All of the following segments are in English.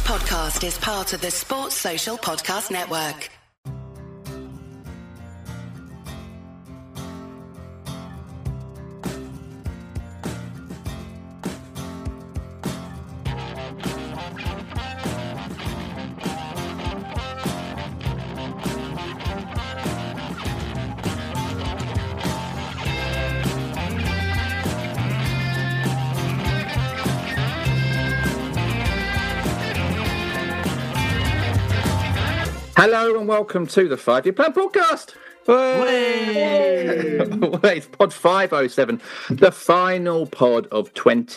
podcast is part of the Sports Social Podcast Network. Hello and welcome to the 5 Year Plan Podcast. It's pod 507, the final pod of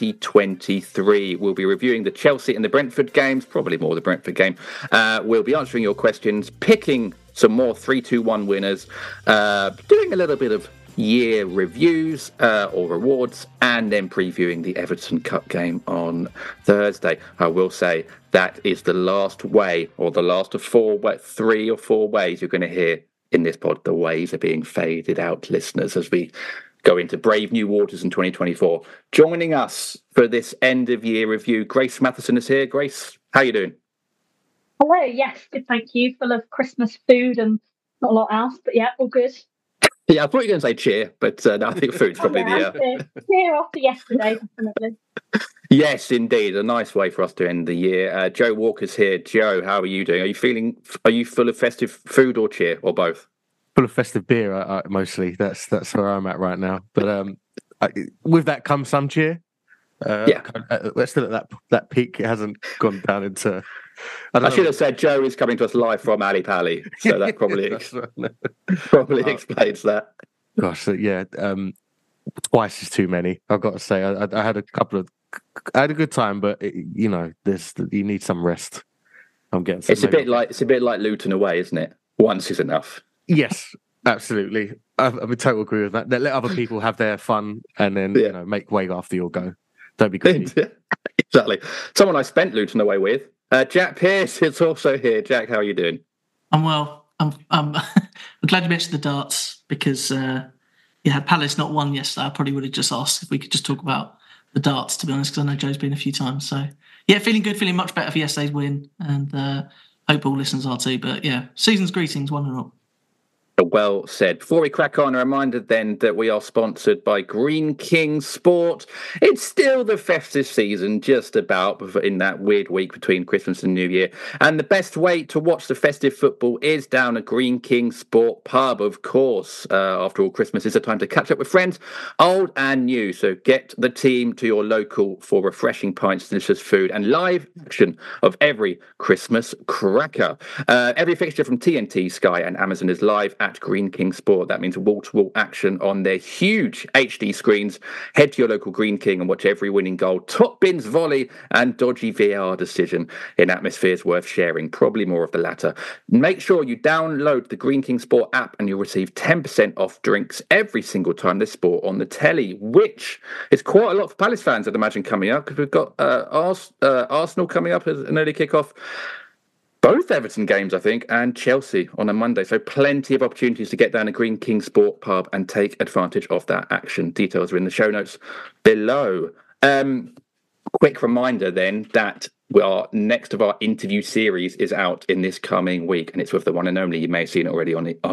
2023. We'll be reviewing the Chelsea and the Brentford games, probably more the Brentford game. We'll be answering your questions, picking some more 3-2-1 winners, doing a little bit of year reviews or awards, and then previewing the Everton Cup game on Thursday. I will say that is the last way, or the last of 3 or 4 ways you're going to hear in this pod. The ways are being faded out, listeners, as we go into brave new waters in 2024. Joining us for this end of year review, Grace Matheson is here. Grace, how are you doing? Hello, yes, good, thank you. Full of Christmas food and not a lot else, but yeah, all good. Yeah, I thought you were going to say cheer, but no, I think food's probably cheer after yesterday, definitely. Yes, indeed, a nice way for us to end the year. Joe Walker's here. Joe, how are you doing? Are you full of festive food or cheer, or both? Full of festive beer, mostly. That's where I'm at right now. But with that comes some cheer. We're still at that peak. It hasn't gone down into. I should have said Joe is coming to us live from Ali Pali, so that probably probably explains that. Gosh, yeah, twice is too many. I've got to say, I had I had a good time, but you need some rest. I'm getting. It's a bit like Luton away, isn't it? Once is enough. Yes, absolutely. I'm in total agree with that. Let other people have their fun, and then make way after your go. Don't be greedy. Exactly. Someone I spent Luton away with. Jack Pearce is also here. Jack, how are you doing? I'm well. I'm glad you mentioned the darts because had Palace not won yesterday, I probably would have just asked if we could just talk about the darts, to be honest, because I know Joe's been a few times. So yeah, feeling good, feeling much better for yesterday's win, and hope all listeners are too. But yeah, season's greetings, one and all. Well said. Before we crack on, a reminder then that we are sponsored by Greene King Sport. It's still the festive season, just about, in that weird week between Christmas and New Year. And the best way to watch the festive football is down at Greene King Sport pub, of course. After all, Christmas is a time to catch up with friends, old and new. So get the team to your local for refreshing pints, delicious food, and live action of every Christmas cracker. Every fixture from TNT, Sky, and Amazon is live at Greene King Sport. That means wall-to-wall action on their huge HD screens. Head to your local Greene King and watch every winning goal, top bins volley, and dodgy VAR decision in atmospheres worth sharing. Probably more of the latter. Make sure you download the Greene King Sport app and you'll receive 10% off drinks every single time there's sport on the telly, which is quite a lot for Palace fans, I'd imagine, coming up, because we've got Arsenal coming up as an early kickoff. Both Everton games, I think, and Chelsea on a Monday. So plenty of opportunities to get down to Greene King Sport pub and take advantage of that action. Details are in the show notes below. Quick reminder then that our next of our interview series is out in this coming week, and it's with the one and only, you may have seen it already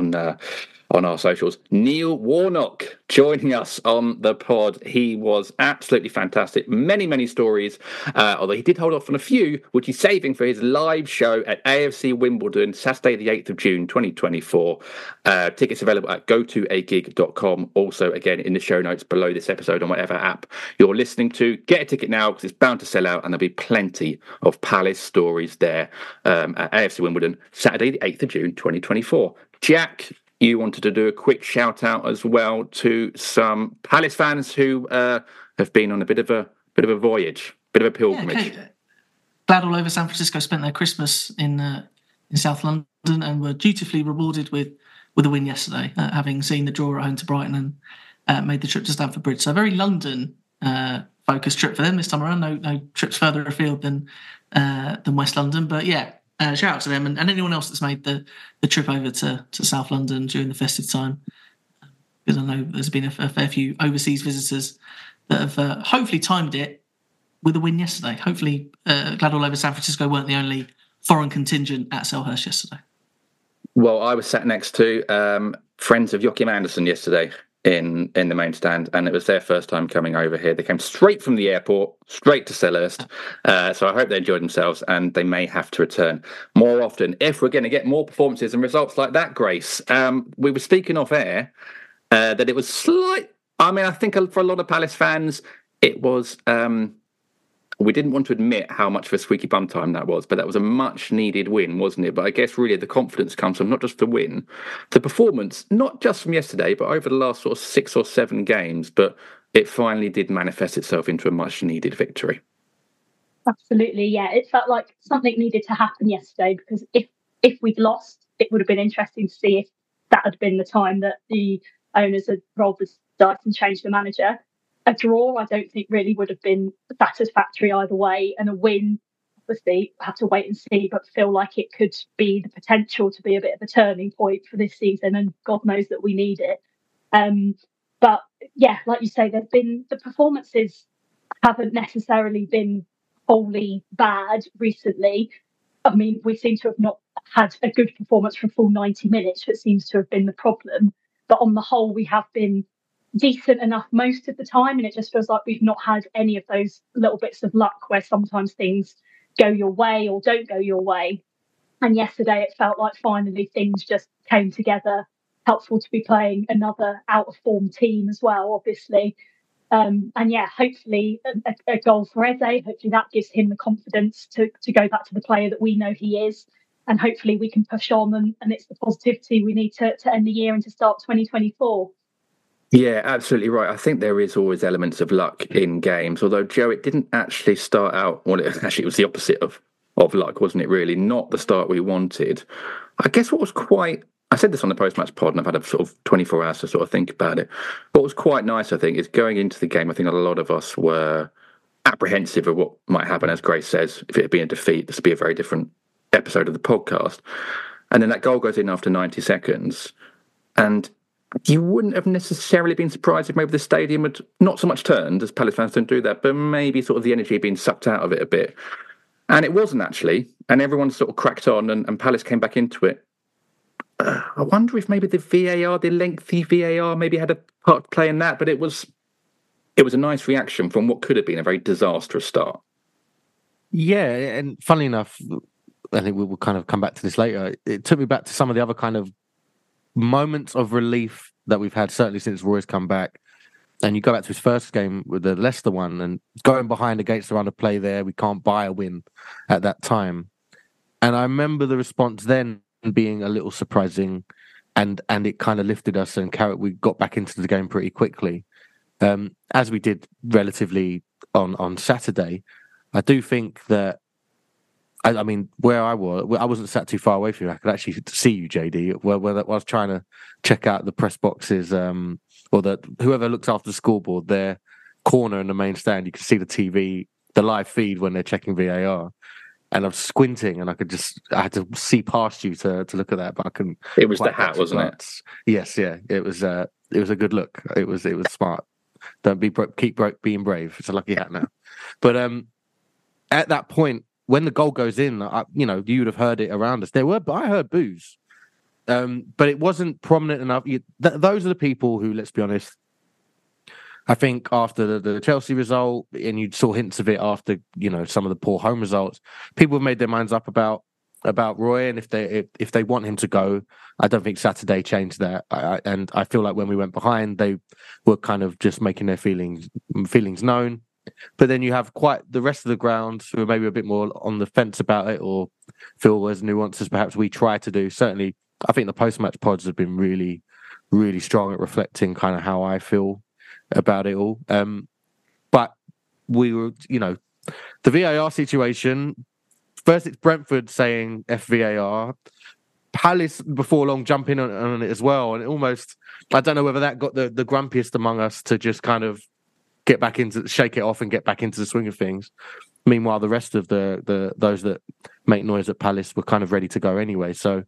on our socials, Neil Warnock joining us on the pod. He was absolutely fantastic. Many, many stories, although he did hold off on a few, which he's saving for his live show at AFC Wimbledon, Saturday the 8th of June, 2024. Tickets available at gotoagig.com. Also, again, in the show notes below this episode on whatever app you're listening to. Get a ticket now because it's bound to sell out, and there'll be plenty of Palace stories there at AFC Wimbledon, Saturday the 8th of June, 2024. Jack, you wanted to do a quick shout out as well to some Palace fans who have been on a bit of a voyage, bit of a pilgrimage. Yeah, glad all over San Francisco spent their Christmas in South London and were dutifully rewarded with a win yesterday, having seen the draw at home to Brighton and made the trip to Stamford Bridge. So a very London focused trip for them this time around. No trips further afield than West London, but yeah. Shout out to them and anyone else that's made the trip over to South London during the festive time, because I know there's been a fair few overseas visitors that have hopefully timed it a win yesterday. Hopefully, glad all over San Francisco weren't the only foreign contingent at Selhurst yesterday. Well, I was sat next to friends of Joachim Andersen yesterday in the main stand, and it was their first time coming over here. They came straight from the airport, straight to Selhurst. So I hope they enjoyed themselves, and they may have to return more often if we're going to get more performances and results like that, Grace. We were speaking off air that it was slight. I mean, I think for a lot of Palace fans, it was. We didn't want to admit how much of a squeaky bum time that was, but that was a much needed win, wasn't it? But I guess really the confidence comes from not just the win, the performance, not just from yesterday, but over the last sort of 6 or 7 games. But it finally did manifest itself into a much needed victory. Absolutely, yeah. It felt like something needed to happen yesterday, because if we'd lost, it would have been interesting to see if that had been the time that the owners had rolled the dice and changed the manager. A draw, I don't think, really would have been satisfactory either way. And a win, obviously, have to wait and see, but feel like it could be the potential to be a bit of a turning point for this season. And God knows that we need it. But yeah, like you say, the performances haven't necessarily been wholly bad recently. I mean, we seem to have not had a good performance for a full 90 minutes, which seems to have been the problem. But on the whole, we have been decent enough most of the time, and it just feels like we've not had any of those little bits of luck where sometimes things go your way or don't go your way. And yesterday it felt like finally things just came together. Helpful to be playing another out of form team as well, obviously. And yeah, hopefully a goal for Eze. Hopefully that gives him the confidence to go back to the player that we know he is. And hopefully we can push on, and it's the positivity we need to end the year and to start 2024. Yeah, absolutely right. I think there is always elements of luck in games, although, Joe, it didn't actually start out, well, it was the opposite of luck, wasn't it, really? Not the start we wanted. I guess what was quite, I said this on the post-match pod, and I've had a sort of 24 hours to sort of think about it. What was quite nice, I think, is going into the game, I think a lot of us were apprehensive of what might happen, as Grace says. If it had been a defeat, this would be a very different episode of the podcast. And then that goal goes in after 90 seconds, and you wouldn't have necessarily been surprised if maybe the stadium had not so much turned, as Palace fans don't do that, but maybe sort of the energy had been sucked out of it a bit. And it wasn't actually. And everyone sort of cracked on, and Palace came back into it. I wonder if maybe the VAR, the lengthy VAR, maybe had a part to play in that, but it was a nice reaction from what could have been a very disastrous start. Yeah, and funnily enough, I think we will kind of come back to this later. It took me back to some of the other kind of moments of relief that we've had, certainly since Roy's come back. And you go back to his first game with the Leicester one, and going behind against the run of play there, we can't buy a win at that time. And I remember the response then being a little surprising, and it kind of lifted us, and we got back into the game pretty quickly, as we did relatively on Saturday. I do think that, I mean, where I wasn't sat too far away from you. I could actually see you, JD, where I was trying to check out the press boxes, or whoever looks after the scoreboard, their corner in the main stand. You can see the TV, the live feed when they're checking VAR. And I'm squinting, and I had to see past you to look at that, but I couldn't. It was the hat, wasn't it? Yes, yeah. It was a good look. It was smart. Don't keep being brave. It's a lucky hat now. But at that point, when the goal goes in, you would have heard it around us. I heard boos, but it wasn't prominent enough. Those are the people who, let's be honest, I think after the Chelsea result, and you saw hints of it after some of the poor home results, people have made their minds up about Roy, and if they want him to go, I don't think Saturday changed that. And I feel like when we went behind, they were kind of just making their feelings known. But then you have quite the rest of the ground who are maybe a bit more on the fence about it, or feel as nuanced as perhaps we try to do. Certainly, I think the post-match pods have been really, really strong at reflecting kind of how I feel about it all. But we were, the VAR situation, first it's Brentford saying FVAR, Palace before long jumping on it as well. And it almost, I don't know whether that got the grumpiest among us to just kind of shake it off and get back into the swing of things. Meanwhile, the rest of those that make noise at Palace were kind of ready to go anyway. So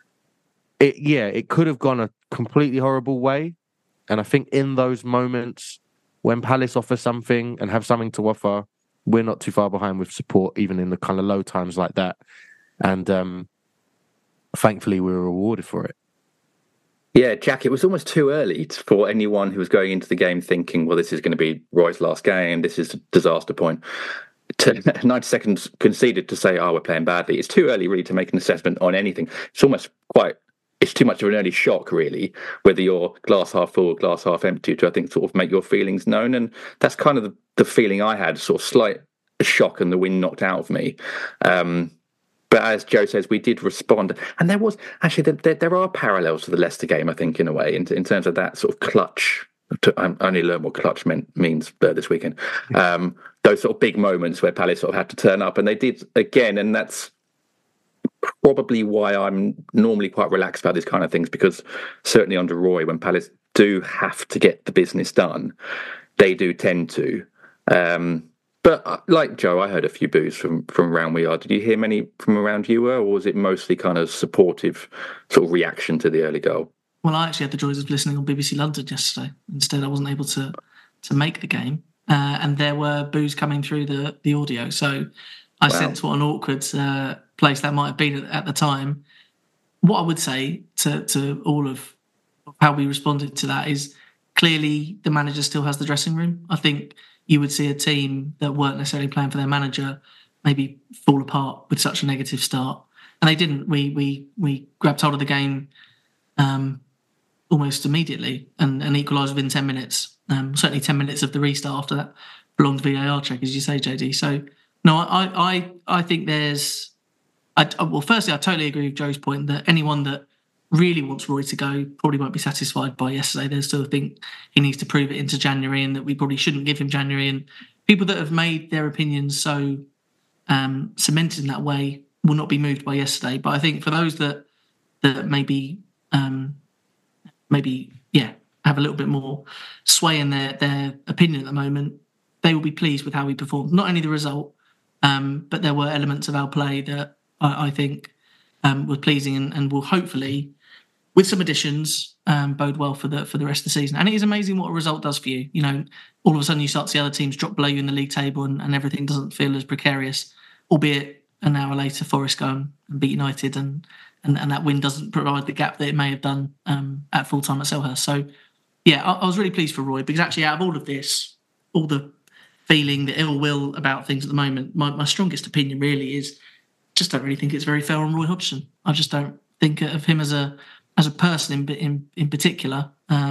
it could have gone a completely horrible way. And I think in those moments when Palace offer something and have something to offer, we're not too far behind with support, even in the kind of low times like that. And thankfully, we were rewarded for it. Yeah, Jack, it was almost too early for anyone who was going into the game thinking, well, this is going to be Roy's last game, this is a disaster point. 90 seconds conceded to say, we're playing badly. It's too early, really, to make an assessment on anything. It's too much of an early shock, really, whether you're glass half full, glass half empty, to, I think, sort of make your feelings known. And that's kind of the feeling I had, sort of slight shock and the wind knocked out of me. But as Joe says, we did respond. And there was actually, there are parallels to the Leicester game, I think, in a way, in terms of that sort of clutch. I only learned what clutch means this weekend. Those sort of big moments where Palace sort of had to turn up, and they did again. And that's probably why I'm normally quite relaxed about these kind of things, because certainly under Roy, when Palace do have to get the business done, they do tend to. But like Joe, I heard a few boos from around we are. Did you hear many from around you, or was it mostly kind of supportive sort of reaction to the early goal? Well, I actually had the joys of listening on BBC London yesterday. Instead, I wasn't able to make the game, and there were boos coming through the audio. So I sense what an awkward place that might have been at the time. What I would say to all of how we responded to that is clearly the manager still has the dressing room. I think you would see a team that weren't necessarily playing for their manager maybe fall apart with such a negative start, and they didn't. We grabbed hold of the game almost immediately and equalised within 10 minutes. Certainly 10 minutes of the restart after that prolonged VAR check, as you say, JD. So no, I think there's. Firstly, I totally agree with Joe's point that anyone that really wants Roy to go probably won't be satisfied by yesterday. They still think he needs to prove it into January, and that we probably shouldn't give him January. And people that have made their opinions so cemented in that way will not be moved by yesterday. But I think for those that maybe have a little bit more sway in their opinion at the moment, they will be pleased with how we performed. Not only the result, but there were elements of our play that I think were pleasing and will hopefully, with some additions, bode well for the rest of the season. And it is amazing what a result does for you. You know, all of a sudden you start to see other teams drop below you in the league table, and everything doesn't feel as precarious, albeit an hour later Forest go and beat United, and that win doesn't provide the gap that it may have done at full time at Selhurst. So yeah, I was really pleased for Roy, because actually out of all of this, all the feeling, the ill will about things at the moment, my strongest opinion really is just don't really think it's very fair on Roy Hodgson. I just don't think of him as a person in particular.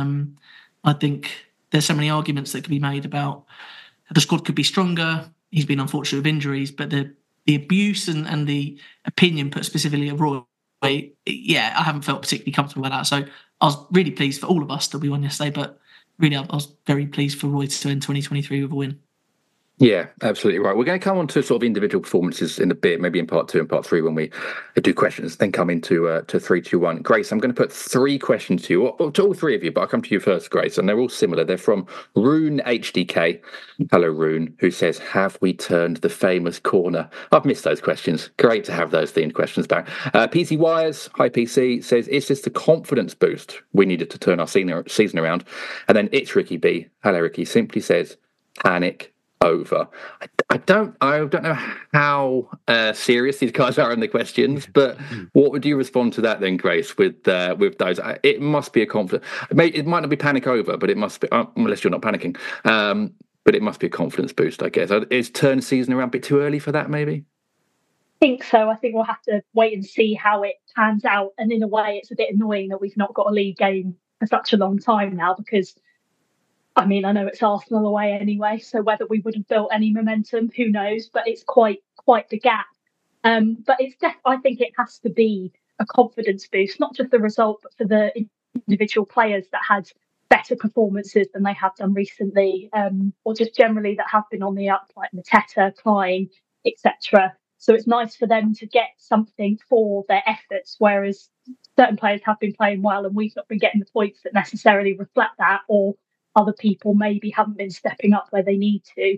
I think there's so many arguments that could be made about the squad could be stronger. He's been unfortunate with injuries, but the abuse and the opinion put specifically of Roy, yeah, I haven't felt particularly comfortable about that. So I was really pleased for all of us that we won yesterday, but really I was very pleased for Roy to end 2023 with a win. Yeah, absolutely right. We're going to come on to sort of individual performances in a bit, maybe in part 2 and part 3 when we do questions, then come into to 3, 2, 1. Grace, I'm going to put 3 questions to you, or to all 3 of you, but I'll come to you first, Grace, and they're all similar. They're from Rune HDK. Hello, Rune, who says, have we turned the famous corner? I've missed those questions. Great to have those themed questions back. PC Wires, hi PC, says, is this the confidence boost we needed to turn our season around? And then It's Ricky B. Hello, Ricky, simply says, panic over. I don't know how serious these guys are in the questions, but what would you respond to that then, Grace? With those, it must be a confidence. It might not be panic over, but it must be, unless you're not panicking. But it must be a confidence boost, I guess. Is turn season around a bit too early for that? Maybe. I think so. I think we'll have to wait and see how it pans out. And in a way, it's a bit annoying that we've not got a league game for such a long time now, because I mean, I know it's Arsenal away anyway, so whether we would have built any momentum, who knows? But it's quite the gap. But it's I think it has to be a confidence boost, not just the result, but for the individual players that had better performances than they have done recently, or just generally that have been on the up, like Mateta, Klein, etc. So it's nice for them to get something for their efforts, whereas certain players have been playing well and we've not been getting the points that necessarily reflect that, or other people maybe haven't been stepping up where they need to.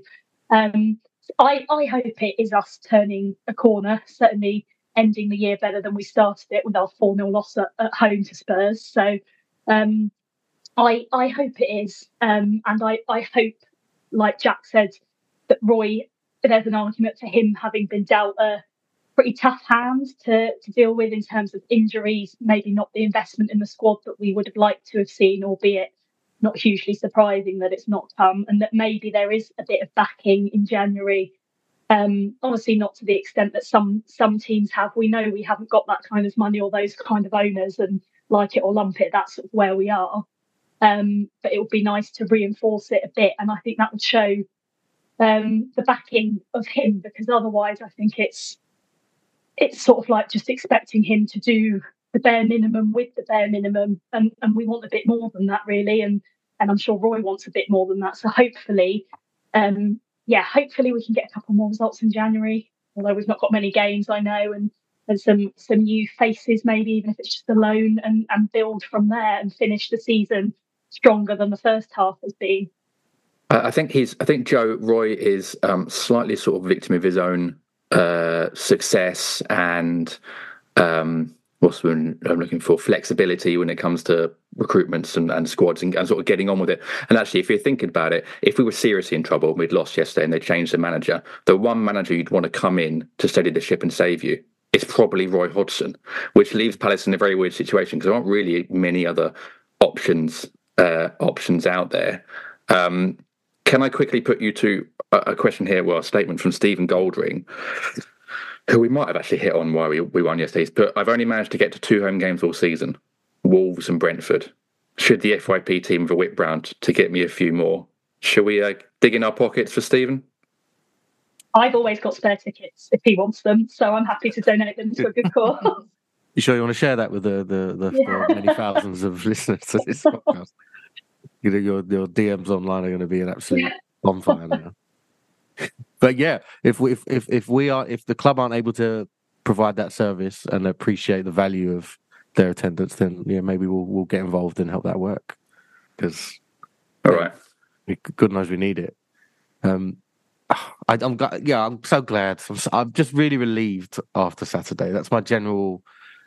I hope it is us turning a corner, certainly ending the year better than we started it with our 4-0 loss at home to Spurs. So I hope it is. And I hope, like Jack said, that Roy there's an argument for him having been dealt a pretty tough hand to deal with in terms of injuries, maybe not the investment in the squad that we would have liked to have seen, albeit not hugely surprising that it's not come, and that maybe there is a bit of backing in January. Obviously not to the extent that some teams have. We know we haven't got that kind of money or those kind of owners, and like it or lump it, that's sort of where we are. But it would be nice to reinforce it a bit, and I think that would show the backing of him, because otherwise I think it's sort of like just expecting him to do the bare minimum with the bare minimum, and we want a bit more than that, really, and I'm sure Roy wants a bit more than that. So hopefully we can get a couple more results in January, although we've not got many games, I know, and some new faces, maybe, even if it's just a loan, and build from there and finish the season stronger than the first half has been. I think Roy is slightly sort of victim of his own success and what's I'm looking for, flexibility when it comes to recruitments and squads and sort of getting on with it. And actually, if you're thinking about it, if we were seriously in trouble and we'd lost yesterday and they changed the manager, the one manager you'd want to come in to steady the ship and save you is probably Roy Hodgson, which leaves Palace in a very weird situation because there aren't really many other options out there. Can I quickly put you to a question here? Well, a statement from Stephen Goldring, who we might have actually hit on while we won yesterday. But I've only managed to get to 2 home games all season, Wolves and Brentford. Should the FYP team have a whip round to get me a few more? Shall we dig in our pockets for Stephen? I've always got spare tickets if he wants them, so I'm happy to donate them to a good cause. You sure you want to share that with the many thousands of listeners to this podcast? You know, your DMs online are going to be an absolute bonfire now. But yeah, if the club aren't able to provide that service and appreciate the value of their attendance, then maybe we'll get involved and help that work. Because all right, God knows we need it. I'm so glad. I'm just really relieved after Saturday. That's my general.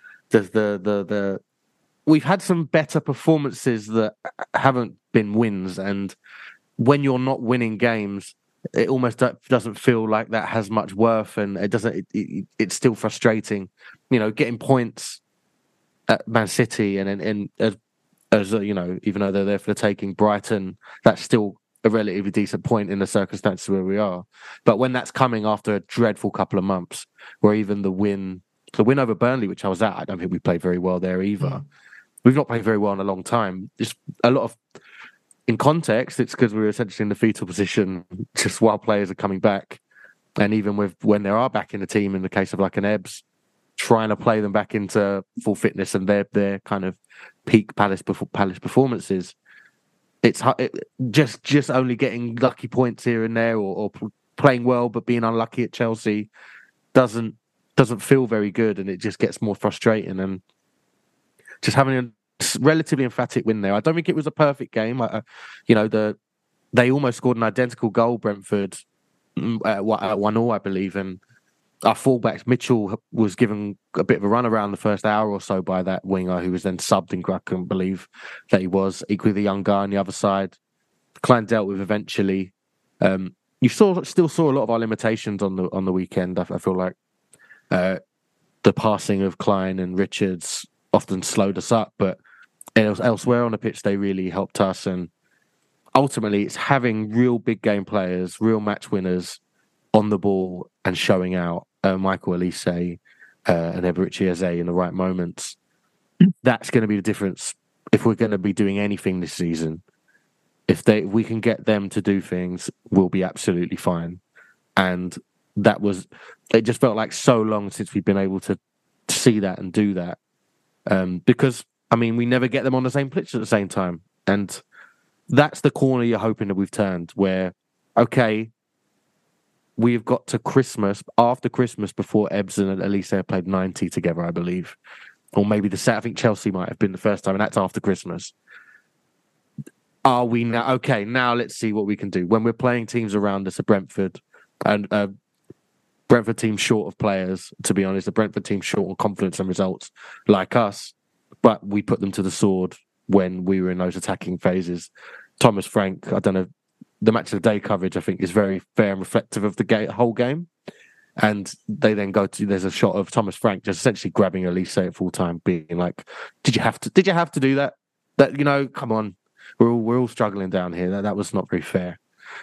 We've had some better performances that haven't been wins, and when you're not winning games, it almost doesn't feel like that has much worth, and it doesn't. It's still frustrating, getting points at Man City, and as even though they're there for the taking, Brighton, that's still a relatively decent point in the circumstances where we are. But when that's coming after a dreadful couple of months, where even the win over Burnley, which I was at, I don't think we played very well there either. We've not played very well in a long time. Just a lot of, in context, it's because we're essentially in the fetal position just while players are coming back. And even when they are back in the team, in the case of like an Ebbs, trying to play them back into full fitness and their kind of peak Palace performances, it's just only getting lucky points here and there, or playing well but being unlucky at Chelsea doesn't feel very good, and it just gets more frustrating. And just having a relatively emphatic win there. I don't think it was a perfect game. They almost scored an identical goal, Brentford, at 1-1, I believe, and our fullback Mitchell was given a bit of a run around the first hour or so by that winger, who was then subbed in. I couldn't believe that he was. Equally, the young guy on the other side, Klein dealt with eventually. You still saw a lot of our limitations on the weekend. I feel like the passing of Klein and Richards often slowed us up, but elsewhere on the pitch they really helped us. And ultimately, it's having real big game players, real match winners on the ball and showing out. Michael Elise and Eberechi Eze in the right moments. That's going to be the difference if we're going to be doing anything this season. If we can get them to do things, we'll be absolutely fine. And it just felt like so long since we've been able to see that and do that. Because, we never get them on the same pitch at the same time. And that's the corner you're hoping that we've turned, where, okay, we've got to Christmas, after Christmas, before Ebbs and Elise played 90 together, I believe. Or maybe I think Chelsea might have been the first time, and that's after Christmas. Are we now? Okay, now let's see what we can do. When we're playing teams around us, a Brentford, and Brentford team short of players, to be honest, the Brentford team short on confidence and results, like us, but we put them to the sword when we were in those attacking phases. Thomas Frank, I don't know the match of the day coverage, I think, is very fair and reflective of the whole game. And they then there's a shot of Thomas Frank just essentially grabbing Elise at full time, being like, "Did you have to do that? That, come on, we're all struggling down here. That was not very fair."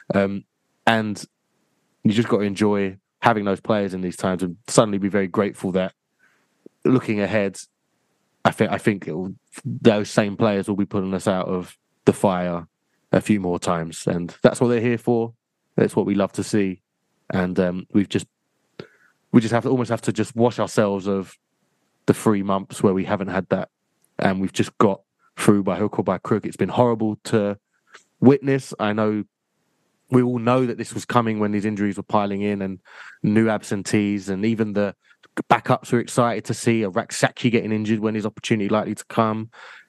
And you just got to enjoy having those players in these times, and suddenly be very grateful that looking ahead, I think those same players will be putting us out of the fire a few more times, and that's what they're here for. That's what we love to see, and we just almost have to just wash ourselves of the 3 months where we haven't had that, and we've just got through by hook or by crook. It's been horrible to witness. I know we all know that this was coming when these injuries were piling in and new absentees, and even the backups were excited to see a Raksaki getting injured when his opportunity likely to come.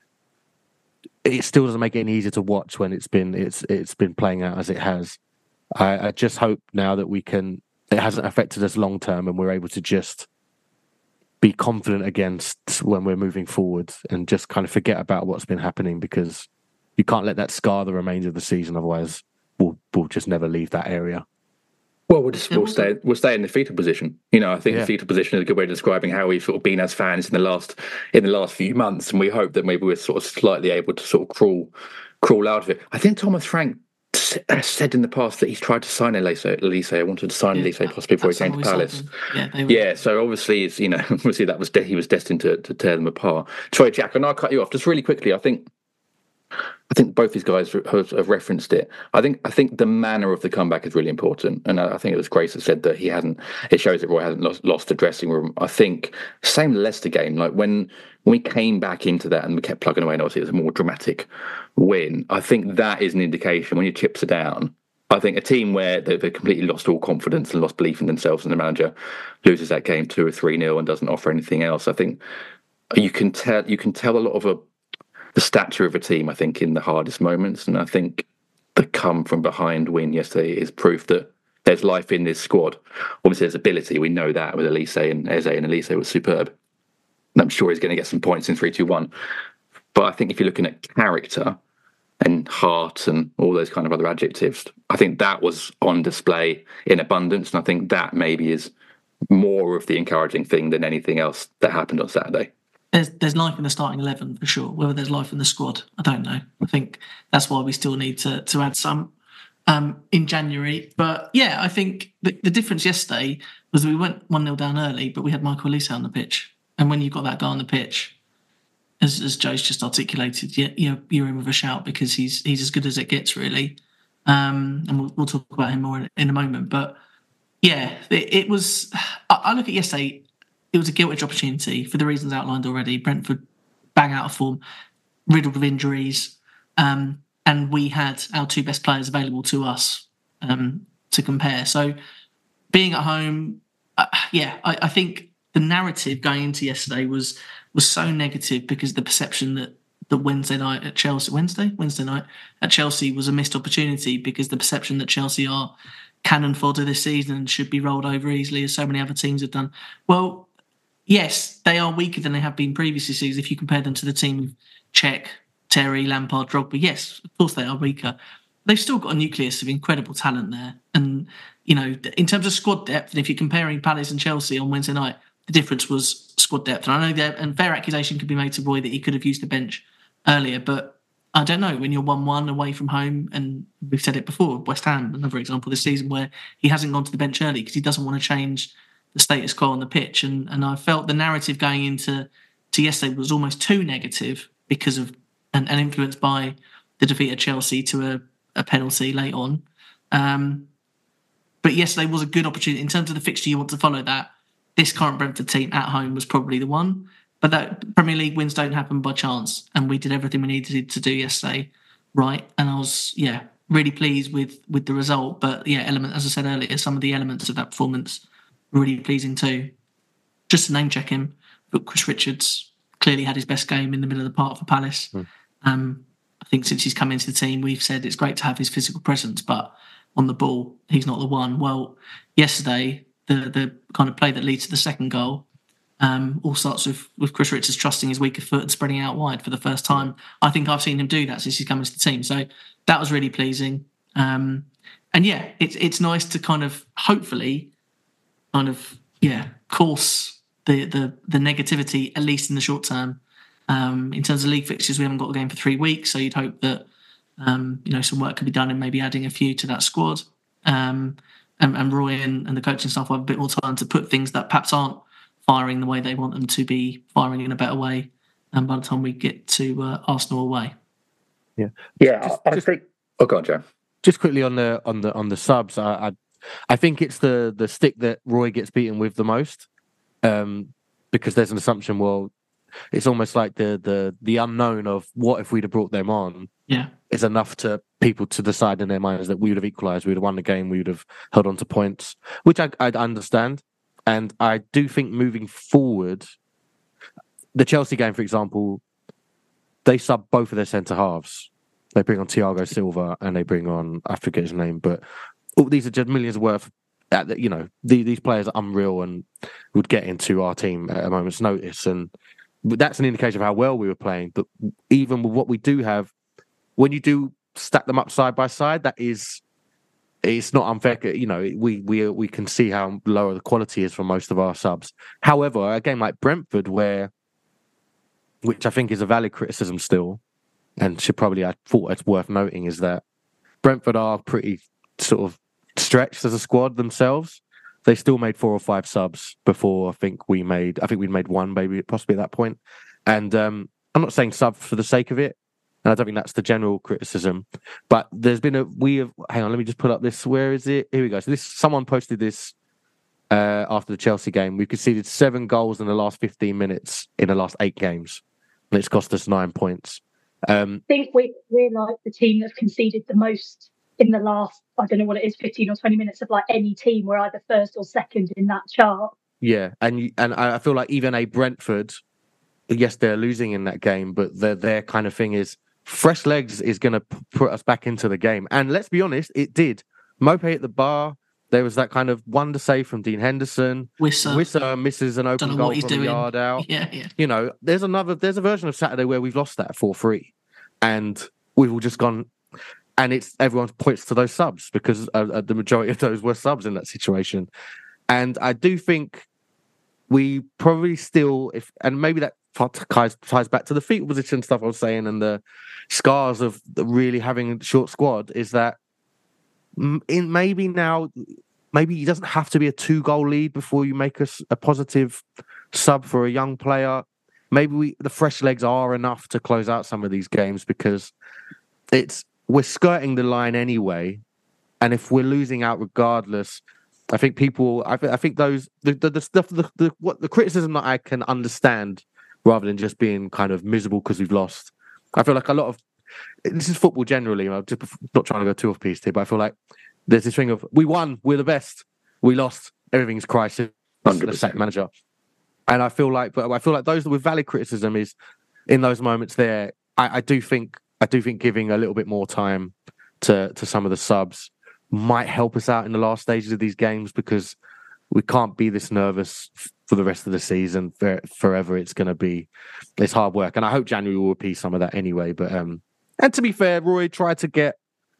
It still doesn't make it any easier to watch when it's been playing out as it has. I just hope now that it hasn't affected us long term, and we're able to just be confident against when we're moving forward and just kind of forget about what's been happening, because you can't let that scar the remainder of the season. Otherwise, we'll just never leave that area. Well, we'll stay in the fetal position. I think the fetal position is a good way of describing how we've sort of been as fans in the last few months, and we hope that maybe we're sort of slightly able to sort of crawl out of it. I think Thomas Frank said in the past that he's tried to sign Elise. I wanted to sign Elise possibly before he came to Palace. So obviously obviously he was destined to tear them apart. Sorry, Jack, and I'll cut you off just really quickly. I think both these guys have referenced it. I think the manner of the comeback is really important, and I think it was Grace that said that it shows that Roy hasn't lost the dressing room. I think same Leicester game, like when we came back into that and we kept plugging away, and obviously it was a more dramatic win. I think that is an indication when your chips are down. I think a team where they've completely lost all confidence and lost belief in themselves, and the manager loses that game 2 or 3-0 and doesn't offer anything else. I think you can tell a lot of the stature of a team, I think, in the hardest moments. And I think the come from behind win yesterday is proof that there's life in this squad. Obviously, there's ability. We know that with Elise and Eze, and Elise was superb. And I'm sure he's going to get some points in 3-2-1. But I think if you're looking at character and heart and all those kind of other adjectives, I think that was on display in abundance. And I think that maybe is more of the encouraging thing than anything else that happened on Saturday. There's life in the starting 11 for sure. Whether there's life in the squad, I don't know. I think that's why we still need to add some in January. But yeah, I think the difference yesterday was that we went 1-0 down early, but we had Michael Elise on the pitch. And when you've got that guy on the pitch, as Joe's just articulated, you're in with a shout, because he's as good as it gets, really. And we'll talk about him more in a moment. But yeah, it was. I look at yesterday. It was a gilt-edged opportunity for the reasons outlined already. Brentford bang out of form, riddled with injuries, and we had our 2 best players available to us to compare. So being at home, I think the narrative going into yesterday was so negative, because the perception that the Wednesday night at Chelsea was a missed opportunity, because the perception that Chelsea are cannon fodder this season and should be rolled over easily, as so many other teams have done. Well, yes, they are weaker than they have been previous seasons if you compare them to the team of Cech, Terry, Lampard, Drogba. Yes, of course they are weaker. They've still got a nucleus of incredible talent there. And, in terms of squad depth, and if you're comparing Palace and Chelsea on Wednesday night, the difference was squad depth. And I know that, and fair accusation could be made to Roy that he could have used the bench earlier, but I don't know, when you're 1-1 away from home, and we've said it before, West Ham, another example this season where he hasn't gone to the bench early because he doesn't want to change the status quo on the pitch, and I felt the narrative going into yesterday was almost too negative because of and influenced by the defeat at Chelsea to a penalty late on. But yesterday was a good opportunity in terms of the fixture you want to follow. That this current Brentford team at home was probably the one, but that Premier League wins don't happen by chance, and we did everything we needed to do yesterday right. And I was really pleased with the result. But as I said earlier, some of the elements of that performance really pleasing too. Just to name check him, but Chris Richards clearly had his best game in the middle of the park for Palace. I think since he's come into the team, we've said it's great to have his physical presence, but on the ball, he's not the one. Well, yesterday, the kind of play that leads to the second goal all starts with Chris Richards trusting his weaker foot and spreading out wide for the first time. I think I've seen him do that since he's come into the team. So that was really pleasing. And yeah, it's nice to kind of hopefully course the negativity, at least in the short term. In terms of league fixtures, we haven't got a game for 3 weeks, so you'd hope that some work could be done in maybe adding a few to that squad. And Roy and the coaching staff will have a bit more time to put things that perhaps aren't firing the way they want them to be firing in a better way. And by the time we get to Arsenal away, I think. Oh, go on, Joe. Just quickly on the subs, I think it's the stick that Roy gets beaten with the most, because there's an assumption. Well, it's almost like the unknown of what if we'd have brought them on. Yeah, is enough to people to decide in their minds that we would have equalised, we would have won the game, we would have held on to points, which I understand, and I do think moving forward, the Chelsea game, for example, they sub both of their centre halves. They bring on Thiago Silva and they bring on, I forget his name, but these are just millions worth. These players are unreal and would get into our team at a moment's notice, and that's an indication of how well we were playing. But even with what we do have, when you do stack them up side by side, it's not unfair. We can see how lower the quality is for most of our subs. However, a game like Brentford, which I think is a valid criticism still, and I thought it's worth noting, is that Brentford are pretty sort of stretched as a squad themselves. They still made 4 or 5 subs before we'd made one, maybe possibly at that point. And I'm not saying sub for the sake of it, and I don't think that's the general criticism. But there's been hang on, let me just pull up this. Where is it? Here we go. So someone posted this after the Chelsea game. We conceded 7 goals in the last 15 minutes in the last 8 games, and it's cost us 9 points. I think we're like the team that's conceded the most in the last, I don't know what it is, 15 or 20 minutes of like any team. We're either first or second in that chart. Yeah, and I feel like even a Brentford, yes, they're losing in that game, but their kind of thing is fresh legs is going to put us back into the game. And let's be honest, it did. Mope hit the bar. There was that kind of wonder save from Dean Henderson. Wissa misses an open goal from the yard out. Yeah. There's a version of Saturday where we've lost that 4-3, and we've all just gone. And everyone points to those subs because the majority of those were subs in that situation. And I do think we probably still, and maybe that ties back to the fetal position stuff I was saying, and the scars of really having a short squad, is that maybe it doesn't have to be a 2-goal lead before you make a positive sub for a young player. Maybe the fresh legs are enough to close out some of these games, because we're skirting the line anyway, and if we're losing out regardless, I think those the stuff, the criticism that I can understand, rather than just being kind of miserable because we've lost. I feel like a lot of this is football generally. I'm just not trying to go too off piece here, but I feel like there's this thing of we won, we're the best, we lost, everything's crisis. 100%. The sack manager, and I feel like those with valid criticism is in those moments there. I do think giving a little bit more time to some of the subs might help us out in the last stages of these games, because we can't be this nervous for the rest of the season forever. It's hard work, and I hope January will repeat some of that anyway. But and to be fair, Roy tried to get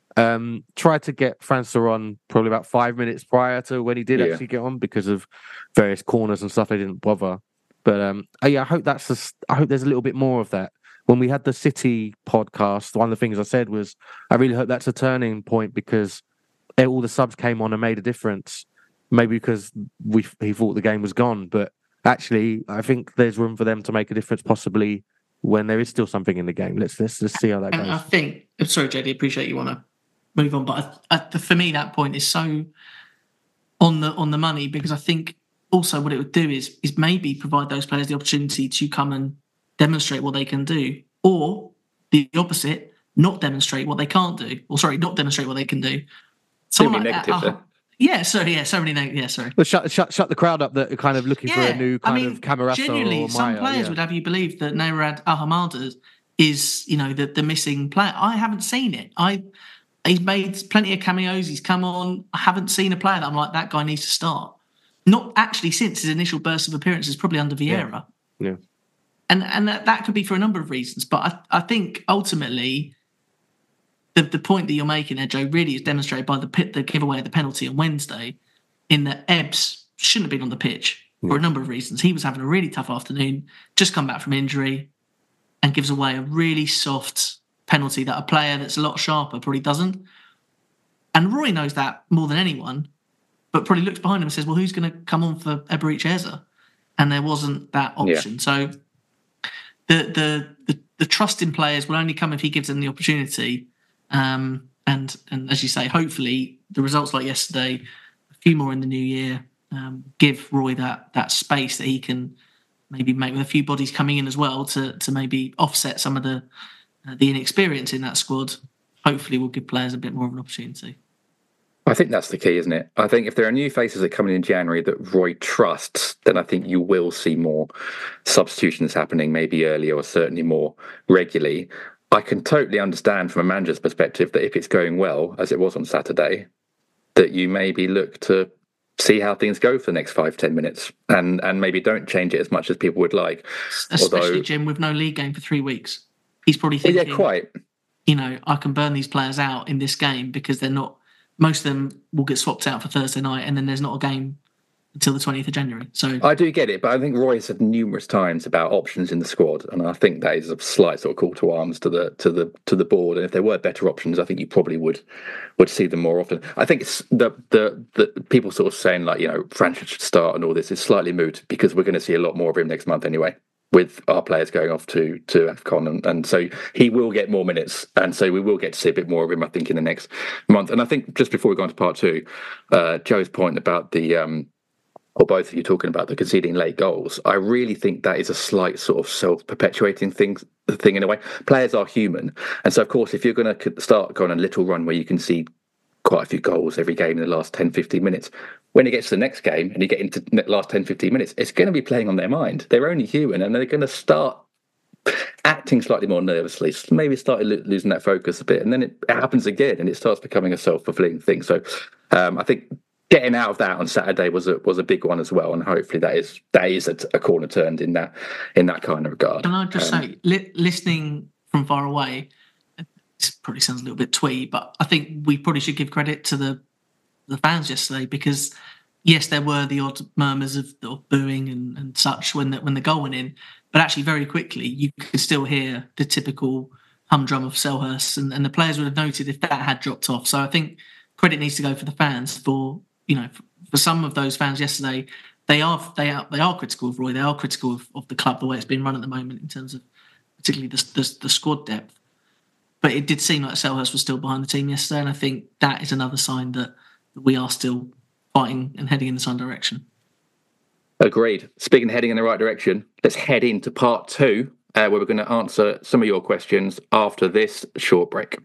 França on probably about 5 minutes prior to when he did actually get on, because of various corners and stuff. They didn't bother. But I hope I hope there's a little bit more of that. When we had the City podcast, one of the things I said was, I really hope that's a turning point, because all the subs came on and made a difference. Maybe because he thought the game was gone, but actually, I think there's room for them to make a difference, possibly when there is still something in the game. Let's see how that goes. I think, I'm sorry, JD, appreciate you want to move on, but for me, that point is so on the money, because I think also what it would do is maybe provide those players the opportunity to come and demonstrate what they can do, or the opposite, not demonstrate what they can't do, not demonstrate what they can do. Someone like that. So many negatives. Sorry. Well, shut the crowd up that are kind of looking for a new kind of Camarasa. Genuinely, or some Maya, players would have you believe that Neyrad Alhamada is, the missing player. I haven't seen it. He's made plenty of cameos. He's come on. I haven't seen a player that I'm like, that guy needs to start. Not actually since his initial burst of appearances, probably under Vieira. Yeah. And that could be for a number of reasons. But I think ultimately, the point that you're making there, Joe, really is demonstrated by the giveaway of the penalty on Wednesday, in that Ebbs shouldn't have been on the pitch for a number of reasons. He was having a really tough afternoon, just come back from injury, and gives away a really soft penalty that a player that's a lot sharper probably doesn't. And Roy knows that more than anyone, but probably looks behind him and says, well, who's going to come on for Eberechi Eze? And there wasn't that option. Yeah. So the trust in players will only come if he gives them the opportunity. And as you say, hopefully the results like yesterday, a few more in the new year, give Roy that space that he can maybe make with a few bodies coming in as well to maybe offset some of the inexperience in that squad. Hopefully will give players a bit more of an opportunity. I think that's the key, isn't it? I think if there are new faces that come in January that Roy trusts, then I think you will see more substitutions happening, maybe earlier or certainly more regularly. I can totally understand from a manager's perspective that if it's going well, as it was on Saturday, that you maybe look to see how things go for the next 5-10 minutes and maybe don't change it as much as people would like. Especially Jim, with no league game for 3 weeks. He's probably thinking, yeah, quite. I can burn these players out in this game because they're not. Most of them will get swapped out for Thursday night, and then there's not a game until the 20th of January. So I do get it, but I think Roy said numerous times about options in the squad, and I think that is a slight sort of call to arms to the board. And if there were better options, I think you probably would see them more often. I think it's the people sort of saying like Francis should start and all this is slightly moot because we're going to see a lot more of him next month anyway, with our players going off to AFCON. And so he will get more minutes. And so we will get to see a bit more of him, I think, in the next month. And I think just before we go on to part two, Joe's point about or both of you talking about the conceding late goals, I really think that is a slight sort of self-perpetuating thing in a way. Players are human. And so, of course, if you're going to start going on a little run where you concede quite a few goals every game in the last 10-15 minutes, when it gets to the next game and you get into the last 10-15 minutes, it's going to be playing on their mind. They're only human, and they're going to start acting slightly more nervously, maybe start losing that focus a bit, and then it happens again and it starts becoming a self-fulfilling thing. So I think getting out of that on Saturday was a big one as well, and hopefully that is a corner turned in that kind of regard. Can I just say, listening from far away, this probably sounds a little bit twee, but I think we probably should give credit to the fans yesterday, because yes, there were the odd murmurs of booing and such when the goal went in, but actually very quickly you could still hear the typical humdrum of Selhurst, and the players would have noted if that had dropped off. So I think credit needs to go for the fans for some of those fans yesterday. They are critical of Roy. They are critical of the club, the way it's been run at the moment in terms of particularly the squad depth. But it did seem like Selhurst was still behind the team yesterday, and I think that is another sign that we are still fighting and heading in the same direction. Agreed. Speaking of heading in the right direction, let's head into part two, where we're going to answer some of your questions after this short break.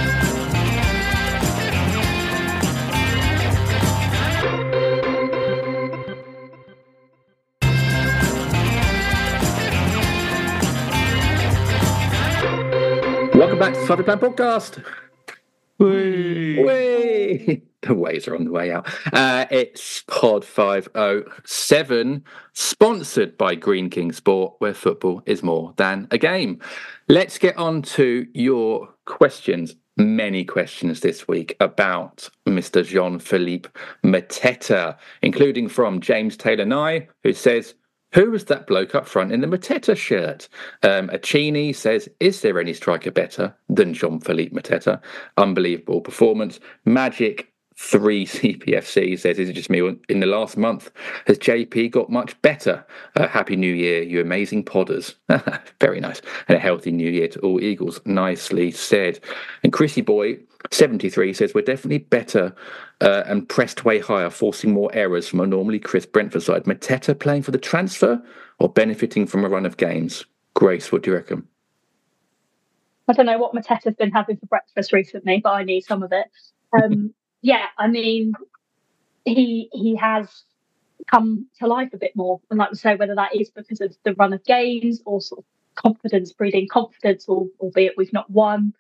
Welcome back to the Fluffy Plan Podcast. Whee! The waves are on the way out. It's Pod 507, sponsored by Greene King Sport, where football is more than a game. Let's get on to your questions. Many questions this week about Mr. Jean-Philippe Mateta, including from James Taylor-Nye, who says, who was that bloke up front in the Mateta shirt? Achini says, is there any striker better than Jean-Philippe Mateta? Unbelievable performance. Magic 3 CPFC says, is it just me? In the last month, has JP got much better? Happy New Year, you amazing podders. Very nice. And a healthy New Year to all Eagles. Nicely said. And Chrissy Boy 73 says, we're definitely better and pressed way higher, forcing more errors from a normally crisp Brentford side. Mateta playing for the transfer or benefiting from a run of games? Grace, what do you reckon? I don't know what Mateta's been having for breakfast recently, but I need some of it. Yeah, I mean, he has come to life a bit more. And like we say, whether that is because of the run of games or sort of confidence, breeding confidence, albeit we've not won,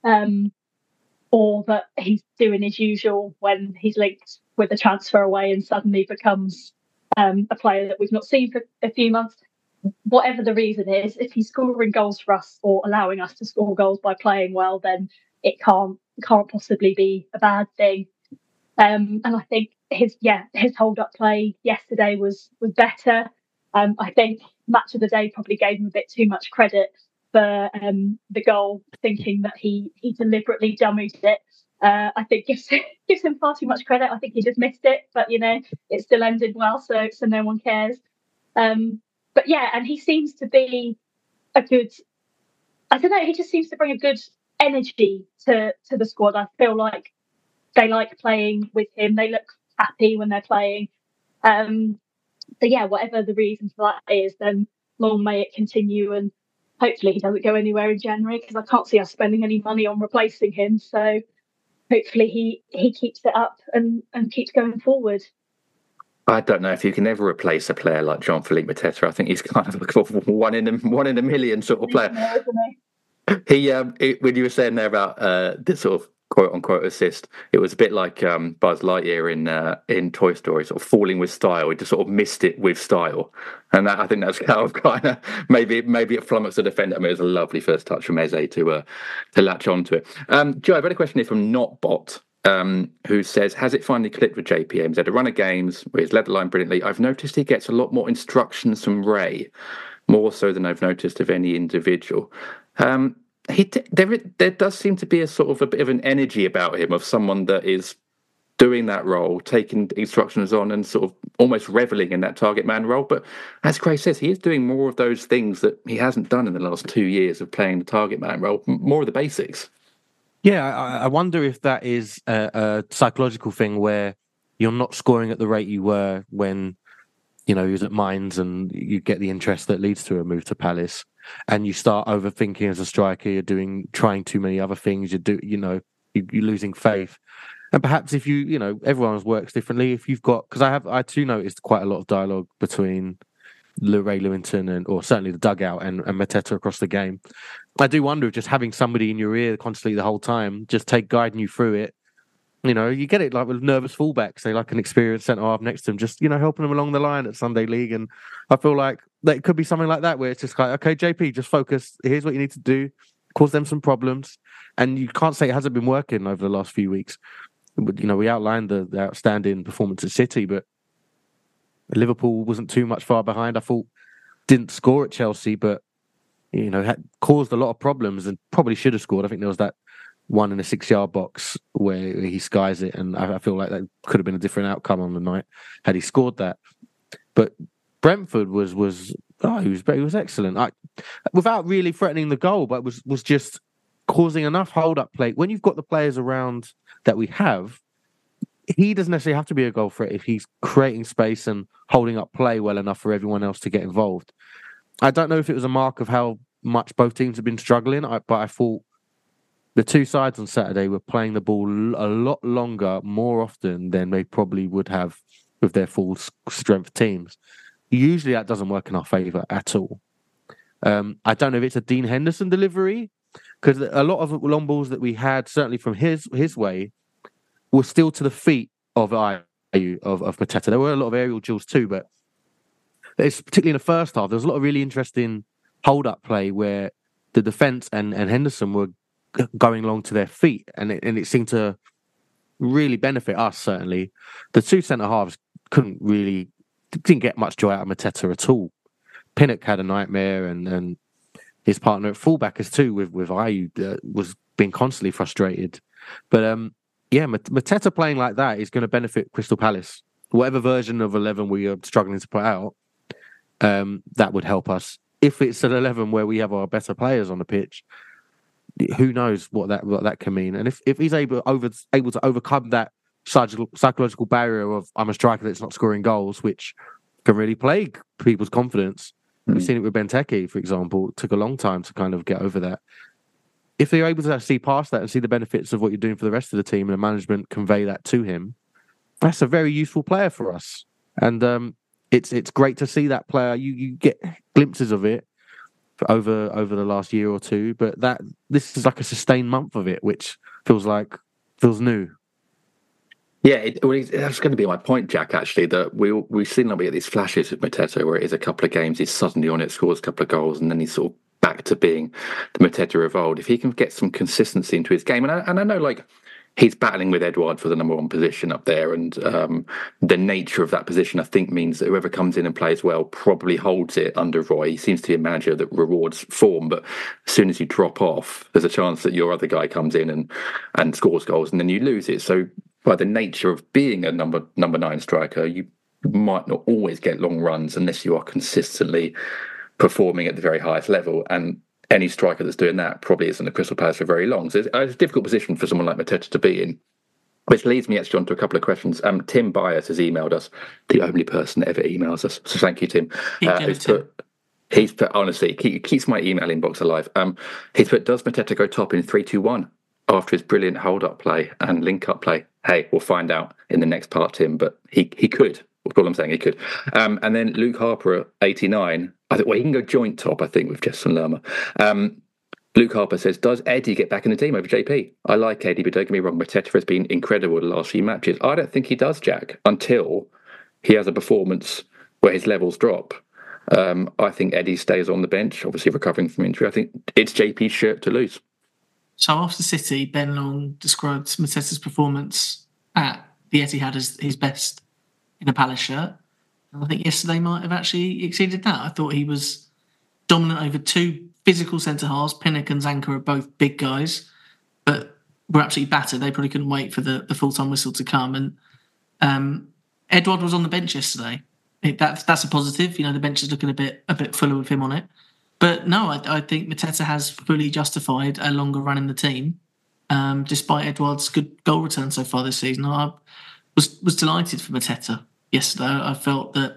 or that he's doing his usual when he's linked with a transfer away and suddenly becomes a player that we've not seen for a few months. Whatever the reason is, if he's scoring goals for us or allowing us to score goals by playing well, then it can't possibly be a bad thing. And I think his hold up play yesterday was better. I think match of the day probably gave him a bit too much credit for the goal, thinking that he deliberately dummied it. I think gives him far too much credit. I think he just missed it, but it still ended well, so no one cares. But yeah, and he seems to be a good. I don't know. He just seems to bring a good energy to the squad. I feel like they like playing with him. They look happy when they're playing. So yeah, whatever the reason for that is, then long may it continue, and hopefully he doesn't go anywhere in January, because I can't see us spending any money on replacing him. So hopefully he keeps it up and keeps going forward. I don't know if you can ever replace a player like Jean-Philippe Mateta. I think he's kind of a one in a million sort of player. He when you were saying there about this sort of quote unquote assist, it was a bit like Buzz Lightyear in Toy Story, sort of falling with style. He just sort of missed it with style, and I think that's kind of maybe it flummoxed the defender. I mean, it was a lovely first touch from Eze to latch onto it. Joe, I've got a question here from Notbot. Who says, has it finally clicked with JPM? He's had a run of games where he's led the line brilliantly. I've noticed he gets a lot more instructions from Ray, more so than I've noticed of any individual. There does seem to be a bit of an energy about him, of someone that is doing that role, taking instructions on and sort of almost reveling in that target man role. But as Craig says, he is doing more of those things that he hasn't done in the last 2 years of playing the target man role, more of the basics. Yeah, I wonder if that is a psychological thing where you're not scoring at the rate you were when, you was at Mainz, and you get the interest that leads to a move to Palace, and you start overthinking as a striker. You're trying too many other things. You're losing faith. And perhaps if everyone works differently. If you've got, because I too noticed quite a lot of dialogue between Ray Lewington or certainly the dugout and Mateta across the game. I do wonder if just having somebody in your ear constantly the whole time, just guiding you through it. You get it like with nervous fullbacks, they like an experienced centre half next to them, just helping them along the line at Sunday League. And I feel like it could be something like that, where it's just like, okay, JP, just focus. Here's what you need to do. Cause them some problems, and you can't say it hasn't been working over the last few weeks. We outlined the outstanding performance at City, but Liverpool wasn't too much far behind. I thought didn't score at Chelsea, but had caused a lot of problems and probably should have scored. I think there was that one in the 6-yard box where he skies it, and I feel like that could have been a different outcome on the night had he scored that. But Brentford was he was excellent. Without really threatening the goal, but was just causing enough hold-up play. When you've got the players around that we have, he doesn't necessarily have to be a goal threat if he's creating space and holding up play well enough for everyone else to get involved. I don't know if it was a mark of how much both teams have been struggling, but I thought the two sides on Saturday were playing the ball a lot longer, more often than they probably would have with their full strength teams. Usually that doesn't work in our favour at all. I don't know if it's a Dean Henderson delivery, because a lot of long balls that we had, certainly from his way, were still to the feet of Mateta. There were a lot of aerial duels too, but it's particularly in the first half, there was a lot of really interesting hold-up play where the defence and Henderson were going along to their feet, and it seemed to really benefit us, certainly. The two centre-halves didn't get much joy out of Mateta at all. Pinnock had a nightmare, and his partner at fullbackers too, with Ayew, was being constantly frustrated. But Mateta playing like that is going to benefit Crystal Palace. Whatever version of 11 we are struggling to put out, that would help us. If it's an 11 where we have our better players on the pitch, who knows what that can mean. And if he's able to overcome that psychological barrier of I'm a striker that's not scoring goals, which can really plague people's confidence. We've seen it with Benteke, for example. It took a long time to kind of get over that. If they're able to see past that and see the benefits of what you're doing for the rest of the team, and the management convey that to him, that's a very useful player for us. And it's great to see that player. You get glimpses of it over the last year or two, but this is like a sustained month of it, which feels new. Yeah, that's going to be my point, Jack, actually, that we seem like we get these flashes with Mateta where it is a couple of games, he's suddenly on it, scores a couple of goals, and then he sort of back to being the Mateta of old. If he can get some consistency into his game, and I know like he's battling with Edouard for the number one position up there, and the nature of that position I think means that whoever comes in and plays well probably holds it under Roy. He seems to be a manager that rewards form, but as soon as you drop off, there's a chance that your other guy comes in and scores goals, and then you lose it. So by the nature of being a number 9 striker, you might not always get long runs unless you are consistently performing at the very highest level, and any striker that's doing that probably isn't at Crystal Palace for very long. So it's a difficult position for someone like Mateta to be in, which leads me actually on to a couple of questions. Tim Byers has emailed us, the only person that ever emails us, so thank you, Tim. He's put honestly, he keeps my email inbox alive. He's put, does Mateta go top in 3-2-1 after his brilliant hold-up play and link-up play? Hey, we'll find out in the next part, Tim, but he could. That's all I'm saying, he could. And then Luke Harper at 89, I think, well, he can go joint top, I think, with Jefferson Lerma. Luke Harper says, does Eddie get back in the team over JP? I like Eddie, but don't get me wrong, Mateta has been incredible the last few matches. I don't think he does, Jack, until he has a performance where his levels drop. I think Eddie stays on the bench, obviously recovering from injury. I think it's JP's shirt to lose. So after City, Ben Long described Mateta's performance at the Etihad as his best in a Palace shirt. And I think yesterday might have actually exceeded that. I thought he was dominant over two physical centre-halves. Pinnock and Zanka are both big guys, but were absolutely battered. They probably couldn't wait for the full-time whistle to come. And Edouard was on the bench yesterday. That's a positive. The bench is looking a bit fuller with him on it. But no, I think Mateta has fully justified a longer run in the team, despite Edouard's good goal return so far this season. I was delighted for Mateta yesterday. I felt that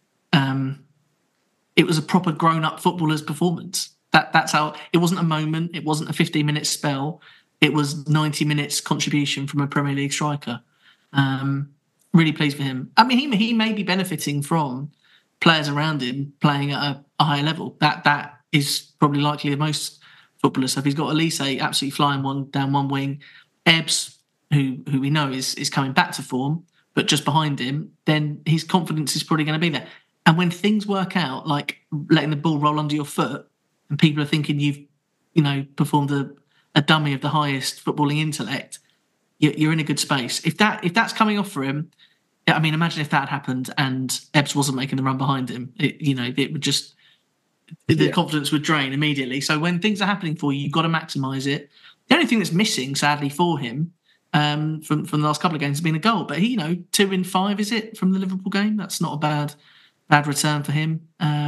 it was a proper grown-up footballer's performance. That's how it wasn't a moment. It wasn't a 15-minute spell. It was 90 minutes contribution from a Premier League striker. Really pleased for him. I mean, he may be benefiting from players around him playing at a higher level. That is probably likely of most footballers. So if he's got Elise absolutely flying down one wing, Ebbs, who we know is coming back to form, but just behind him, then his confidence is probably going to be there. And when things work out, like letting the ball roll under your foot, and people are thinking you've, performed a dummy of the highest footballing intellect, you're in a good space. If that's coming off for him, I mean, imagine if that had happened and Ebbs wasn't making the run behind him. It would just the confidence would drain immediately. So when things are happening for you, you've got to maximise it. The only thing that's missing, sadly, for him from the last couple of games has been a goal. But he, 2 in 5, is it, from the Liverpool game? That's not a bad return for him.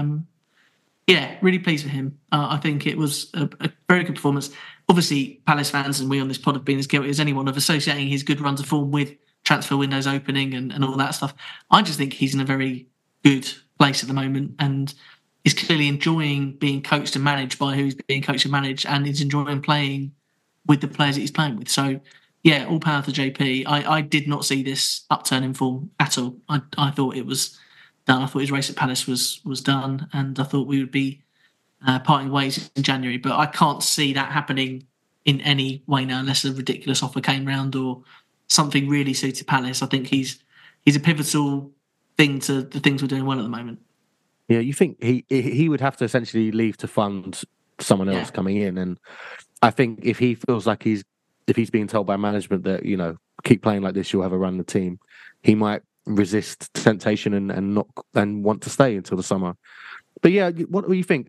Really pleased for him. I think it was a very good performance. Obviously, Palace fans and we on this pod have been as guilty as anyone of associating his good runs of form with transfer windows opening and all that stuff. I just think he's in a very good place at the moment and is clearly enjoying being coached and managed by who he's being coached and managed, and is enjoying playing with the players that he's playing with. So, all power to JP. I did not see this upturn in form at all. I thought it was done. I thought his race at Palace was done, and I thought we would be parting ways in January. But I can't see that happening in any way now, unless a ridiculous offer came round or something really suited Palace. I think he's a pivotal thing to the things we're doing well at the moment. Yeah, you think he would have to essentially leave to fund someone else coming in, and I think if he feels like if he's being told by management that keep playing like this, you'll have a run the team, he might resist temptation and want to stay until the summer. But what do you think?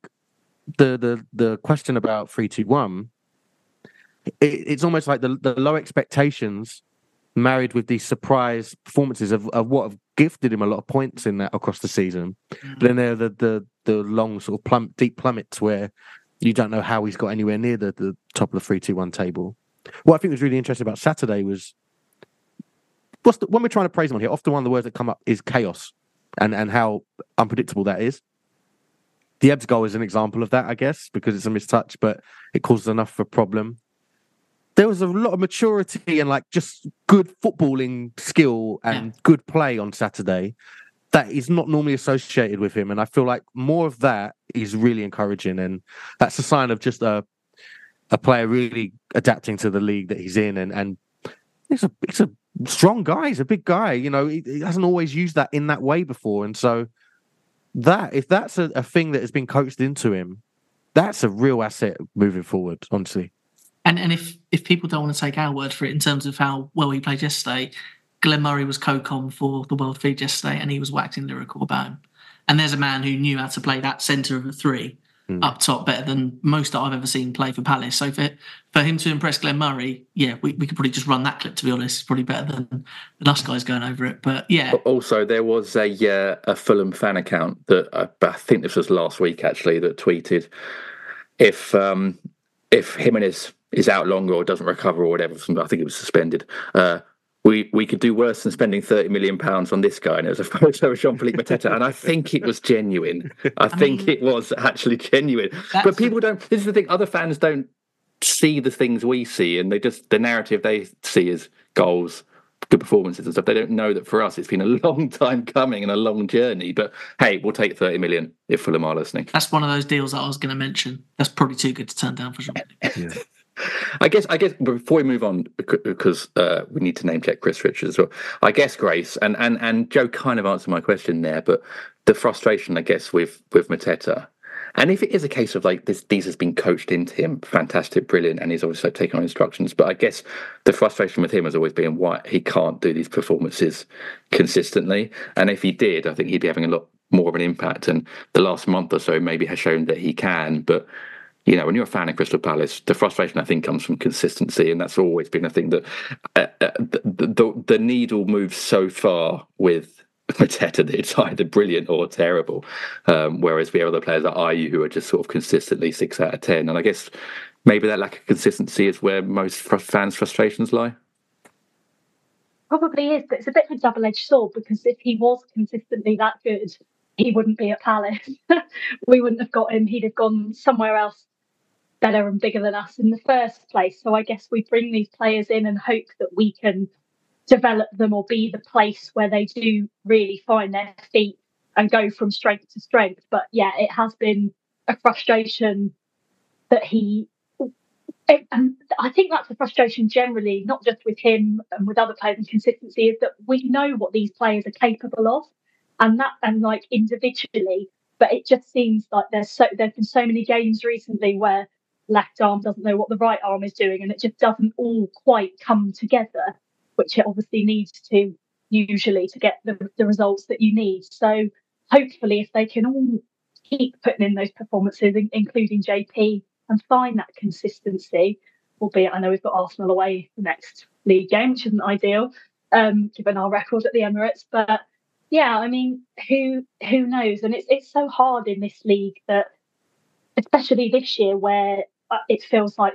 The question about 3-2-1, it's almost like the low expectations married with these surprise performances of what have gifted him a lot of points in that across the season. But then there are the long sort of deep plummets where you don't know how he's got anywhere near the top of the 3-2-1 table. What I think was really interesting about Saturday was when we're trying to praise him on here, often one of the words that come up is chaos and how unpredictable that is. The Ebbs goal is an example of that, I guess, because it's a mistouch, but it causes enough of a problem. There was a lot of maturity and just good footballing skill and good play on Saturday that is not normally associated with him. And I feel like more of that is really encouraging. And that's a sign of just a player really adapting to the league that he's in. And it's a strong guy. He's a big guy. He hasn't always used that in that way before. And so if that's a thing that has been coached into him, that's a real asset moving forward, honestly. And if people don't want to take our word for it in terms of how well he played yesterday, Glenn Murray was co-com for the World Feed yesterday, and he was waxing lyrical about him. And there's a man who knew how to play that centre of a three up top better than most that I've ever seen play for Palace. So for him to impress Glenn Murray, yeah, we could probably just run that clip, to be honest. It's probably better than us guys going over it. But yeah. Also, there was a Fulham fan account that I think this was last week actually that tweeted if Jimenez is out longer or doesn't recover or whatever, I think it was suspended. We could do worse than spending £30 million on this guy. And it was a photo of Jean-Philippe Mateta. And I think it was genuine. I think it was actually genuine. But people don't, this is the thing, other fans don't see the things we see. And the narrative they see is goals, good performances and stuff. They don't know that for us, it's been a long time coming and a long journey. But hey, we'll take 30 million if Fulham are listening. That's one of those deals that I was going to mention. That's probably too good to turn down for Jean-Philippe. Yeah. I guess before we move on, because we need to name check Chris Richards as well. I guess, Grace, and Joe kind of answered my question there, but the frustration, I guess, with Mateta, and if it is a case of like these has been coached into him, fantastic, brilliant, and he's obviously taken on instructions, but I guess the frustration with him has always been why he can't do these performances consistently, and if he did, I think he'd be having a lot more of an impact, and the last month or so maybe has shown that he can, but you know, when you're a fan of Crystal Palace, the frustration, I think, comes from consistency, and that's always been a thing that the needle moves so far with Mateta that it's either brilliant or terrible, whereas we have other players like Ayew who are just sort of consistently 6 out of 10. And I guess maybe that lack of consistency is where most fans' frustrations lie. Probably is, but it's a bit of a double-edged sword because if he was consistently that good, he wouldn't be at Palace. We wouldn't have got him. He'd have gone somewhere else better and bigger than us in the first place. So I guess we bring these players in and hope that we can develop them or be the place where they do really find their feet and go from strength to strength. But yeah, it has been a frustration that and I think that's a frustration generally, not just with him and with other players, and consistency is that we know what these players are capable of, and like individually, but it just seems like there's been so many games recently where left arm doesn't know what the right arm is doing, and it just doesn't all quite come together, which it obviously needs to usually to get the results that you need. So hopefully if they can all keep putting in those performances, including JP, and find that consistency, albeit I know we've got Arsenal away the next league game, which isn't ideal given our record at the Emirates, but yeah, I mean, who knows? And it's so hard in this league that, especially this year, where it feels like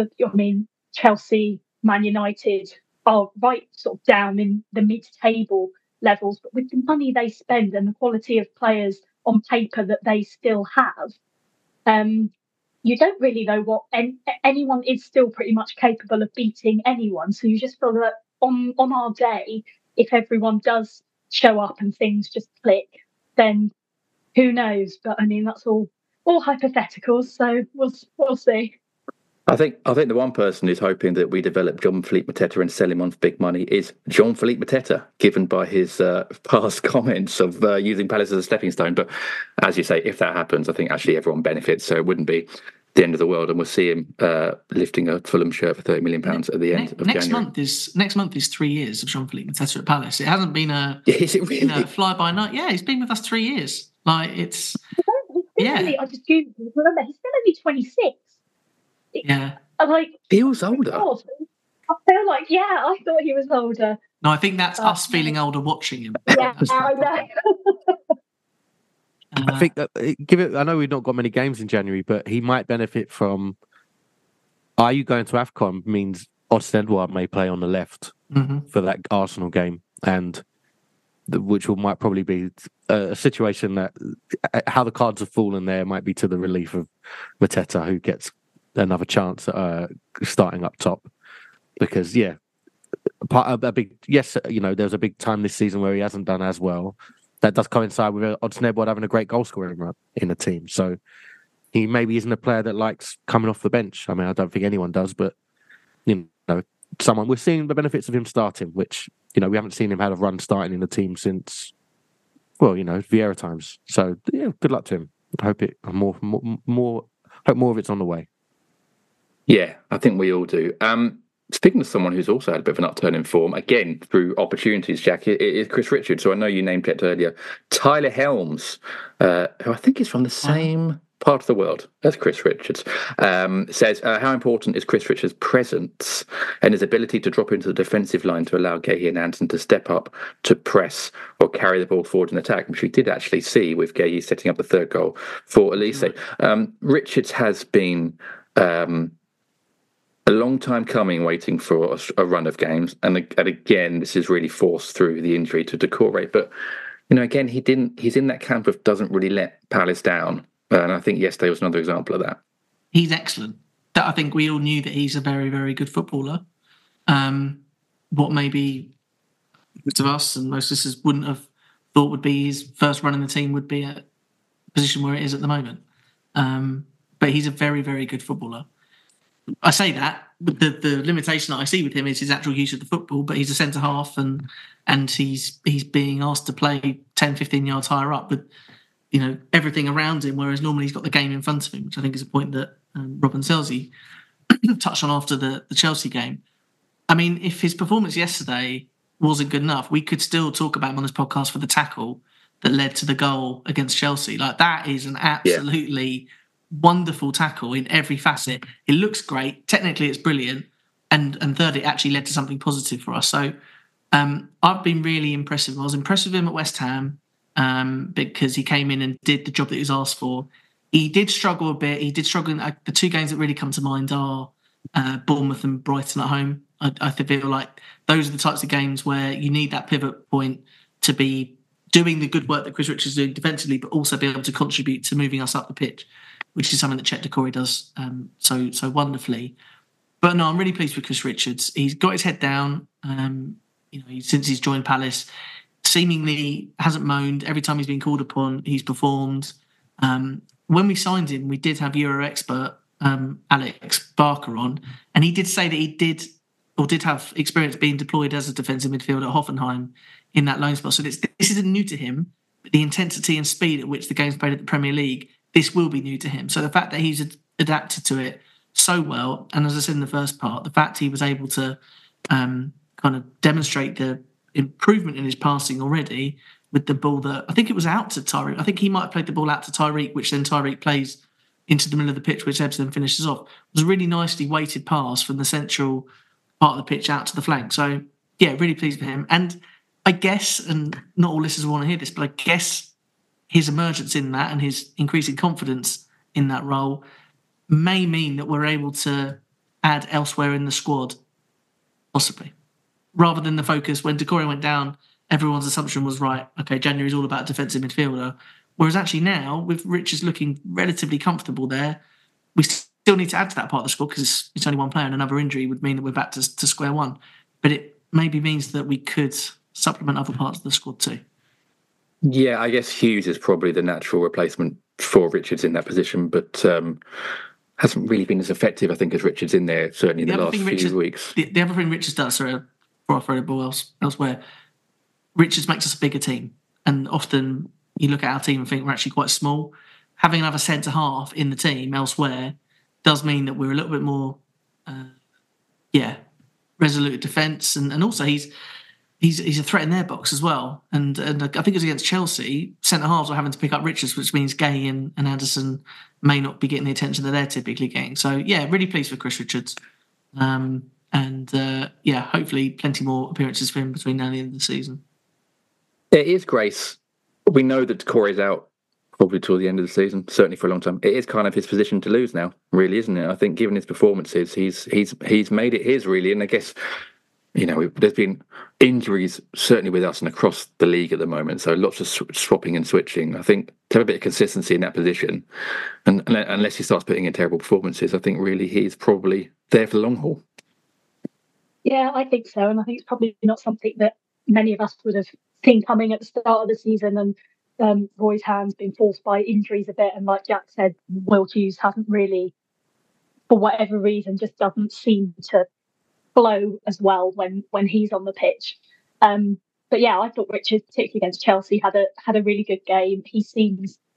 Chelsea, Man United are right sort of down in the mid-table levels, but with the money they spend and the quality of players on paper that they still have, you don't really know what anyone is still pretty much capable of beating anyone. So you just feel that on our day, if everyone does show up and things just click, then who knows? But I mean, that's all hypotheticals, so we'll see. I think the one person who's hoping that we develop Jean-Philippe Mateta and sell him on for big money is Jean-Philippe Mateta, given by his past comments of using Palace as a stepping stone. But as you say, if that happens, I think actually everyone benefits, so it wouldn't be the end of the world, and we'll see him lifting a Fulham shirt for £30 million at the end of January. Next month is 3 years of Jean-Philippe Mateta at Palace. It hasn't been is it really? Fly by night. Yeah, he's been with us 3 years. Like it's I just googled. Remember, he's still only 26. Yeah, I'm like, feels older. God, I feel like I thought he was older. No, I think that's us feeling older watching him. Yeah, I know. I think that I know we've not got many games in January, but he might benefit from. Are you going to AFCON? Means Odsonne Edouard may play on the left for that Arsenal game, and which might probably be a situation that how the cards have fallen there might be to the relief of Mateta, who gets another chance at starting up top, because there was a big time this season where he hasn't done as well. That does coincide with Odsonne Edouard having a great goal scorer in the team, so he maybe isn't a player that likes coming off the bench. I mean, I don't think anyone does, but we're seeing the benefits of him starting, which we haven't seen him have a run starting in the team since Vieira times. So yeah, good luck to him. I hope it more hope more of it's on the way. Yeah, I think we all do. Speaking of someone who's also had a bit of an upturn in form, again, through opportunities, Jack, it is Chris Richards. So I know you named it earlier. Tyler Helms, who I think is from the same part of the world as Chris Richards, says, how important is Chris Richards' presence and his ability to drop into the defensive line to allow Guehi and Anderson to step up to press or carry the ball forward in attack, which we did actually see with Guehi setting up the third goal for Elise. Richards has been... a long time coming, waiting for a run of games, and again, this is really forced through the injury to Doucouré. But again, he's in that camp of doesn't really let Palace down, and I think yesterday was another example of that. He's excellent. I think we all knew that he's a very, very good footballer. What maybe most of us and most listeners wouldn't have thought would be his first run in the team would be a position where it is at the moment. But he's a very, very good footballer. I say that, but the limitation that I see with him is his actual use of the football, but he's a centre-half and he's being asked to play 10, 15 yards higher up with, everything around him, whereas normally he's got the game in front of him, which I think is a point that Robin Selzy touched on after the Chelsea game. I mean, if his performance yesterday wasn't good enough, we could still talk about him on this podcast for the tackle that led to the goal against Chelsea. Like, that is an absolutely... wonderful tackle in every facet. It looks great. Technically, it's brilliant. And third, it actually led to something positive for us. So I've been really impressed with him. I was impressed with him at West Ham because he came in and did the job that he was asked for. He did struggle a bit. He did struggle. The two games that really come to mind are Bournemouth and Brighton at home. I feel like those are the types of games where you need that pivot point to be doing the good work that Chris Richards is doing defensively, but also be able to contribute to moving us up the pitch, which is something that Chet Doucouré does so wonderfully. But no, I'm really pleased with Chris Richards. He's got his head down. Since he's joined Palace, seemingly hasn't moaned. Every time he's been called upon, he's performed. When we signed him, we did have Euro expert Alex Barker on, and he did say that he did have experience being deployed as a defensive midfielder at Hoffenheim in that loan spell. So this isn't new to him, but the intensity and speed at which the game's played at the Premier League, this will be new to him. So the fact that he's adapted to it so well, and as I said in the first part, the fact he was able to kind of demonstrate the improvement in his passing already with the ball that I think it was out to Tyreek. I think he might have played the ball out to Tyreek, which then Tyreek plays into the middle of the pitch, which Ebbs then finishes off. It was a really nicely weighted pass from the central part of the pitch out to the flank. So yeah, really pleased with him. And I guess, and not all listeners want to hear this, but I guess his emergence in that and his increasing confidence in that role may mean that we're able to add elsewhere in the squad, possibly. Rather than the focus, when Doucouré went down, everyone's assumption was, right, okay, January's all about defensive midfielder. Whereas actually now, with Richards looking relatively comfortable there, we still need to add to that part of the squad because it's only one player and another injury would mean that we're back to square one. But it maybe means that we could supplement other parts of the squad too. Yeah, I guess Hughes is probably the natural replacement for Richards in that position, but hasn't really been as effective, I think, as Richards in there, certainly in the last few weeks. The other thing Richards does, before I throw the ball elsewhere, Richards makes us a bigger team. And often you look at our team and think we're actually quite small. Having another centre-half in the team elsewhere does mean that we're a little bit more, resolute at defence. And also he's a threat in their box as well. And I think it was against Chelsea, centre-halves were having to pick up Richards, which means Guehi and Anderson may not be getting the attention that they're typically getting. So, yeah, really pleased for Chris Richards. Hopefully plenty more appearances for him between now and the end of the season. It is grace. We know that Doucouré's out probably till the end of the season, certainly for a long time. It is kind of his position to lose now, really, isn't it? I think given his performances, he's made it his, really. And I guess, there's been injuries certainly with us and across the league at the moment. So lots of swapping and switching. I think to have a bit of consistency in that position, and unless he starts putting in terrible performances, I think really he's probably there for the long haul. Yeah, I think so. And I think it's probably not something that many of us would have seen coming at the start of the season. And Roy's hand's been forced by injuries a bit. And like Jack said, Will Hughes hasn't really, for whatever reason, just doesn't seem to flow as well when he's on the pitch. But yeah, I thought Richards, particularly against Chelsea, had a really good game. He seems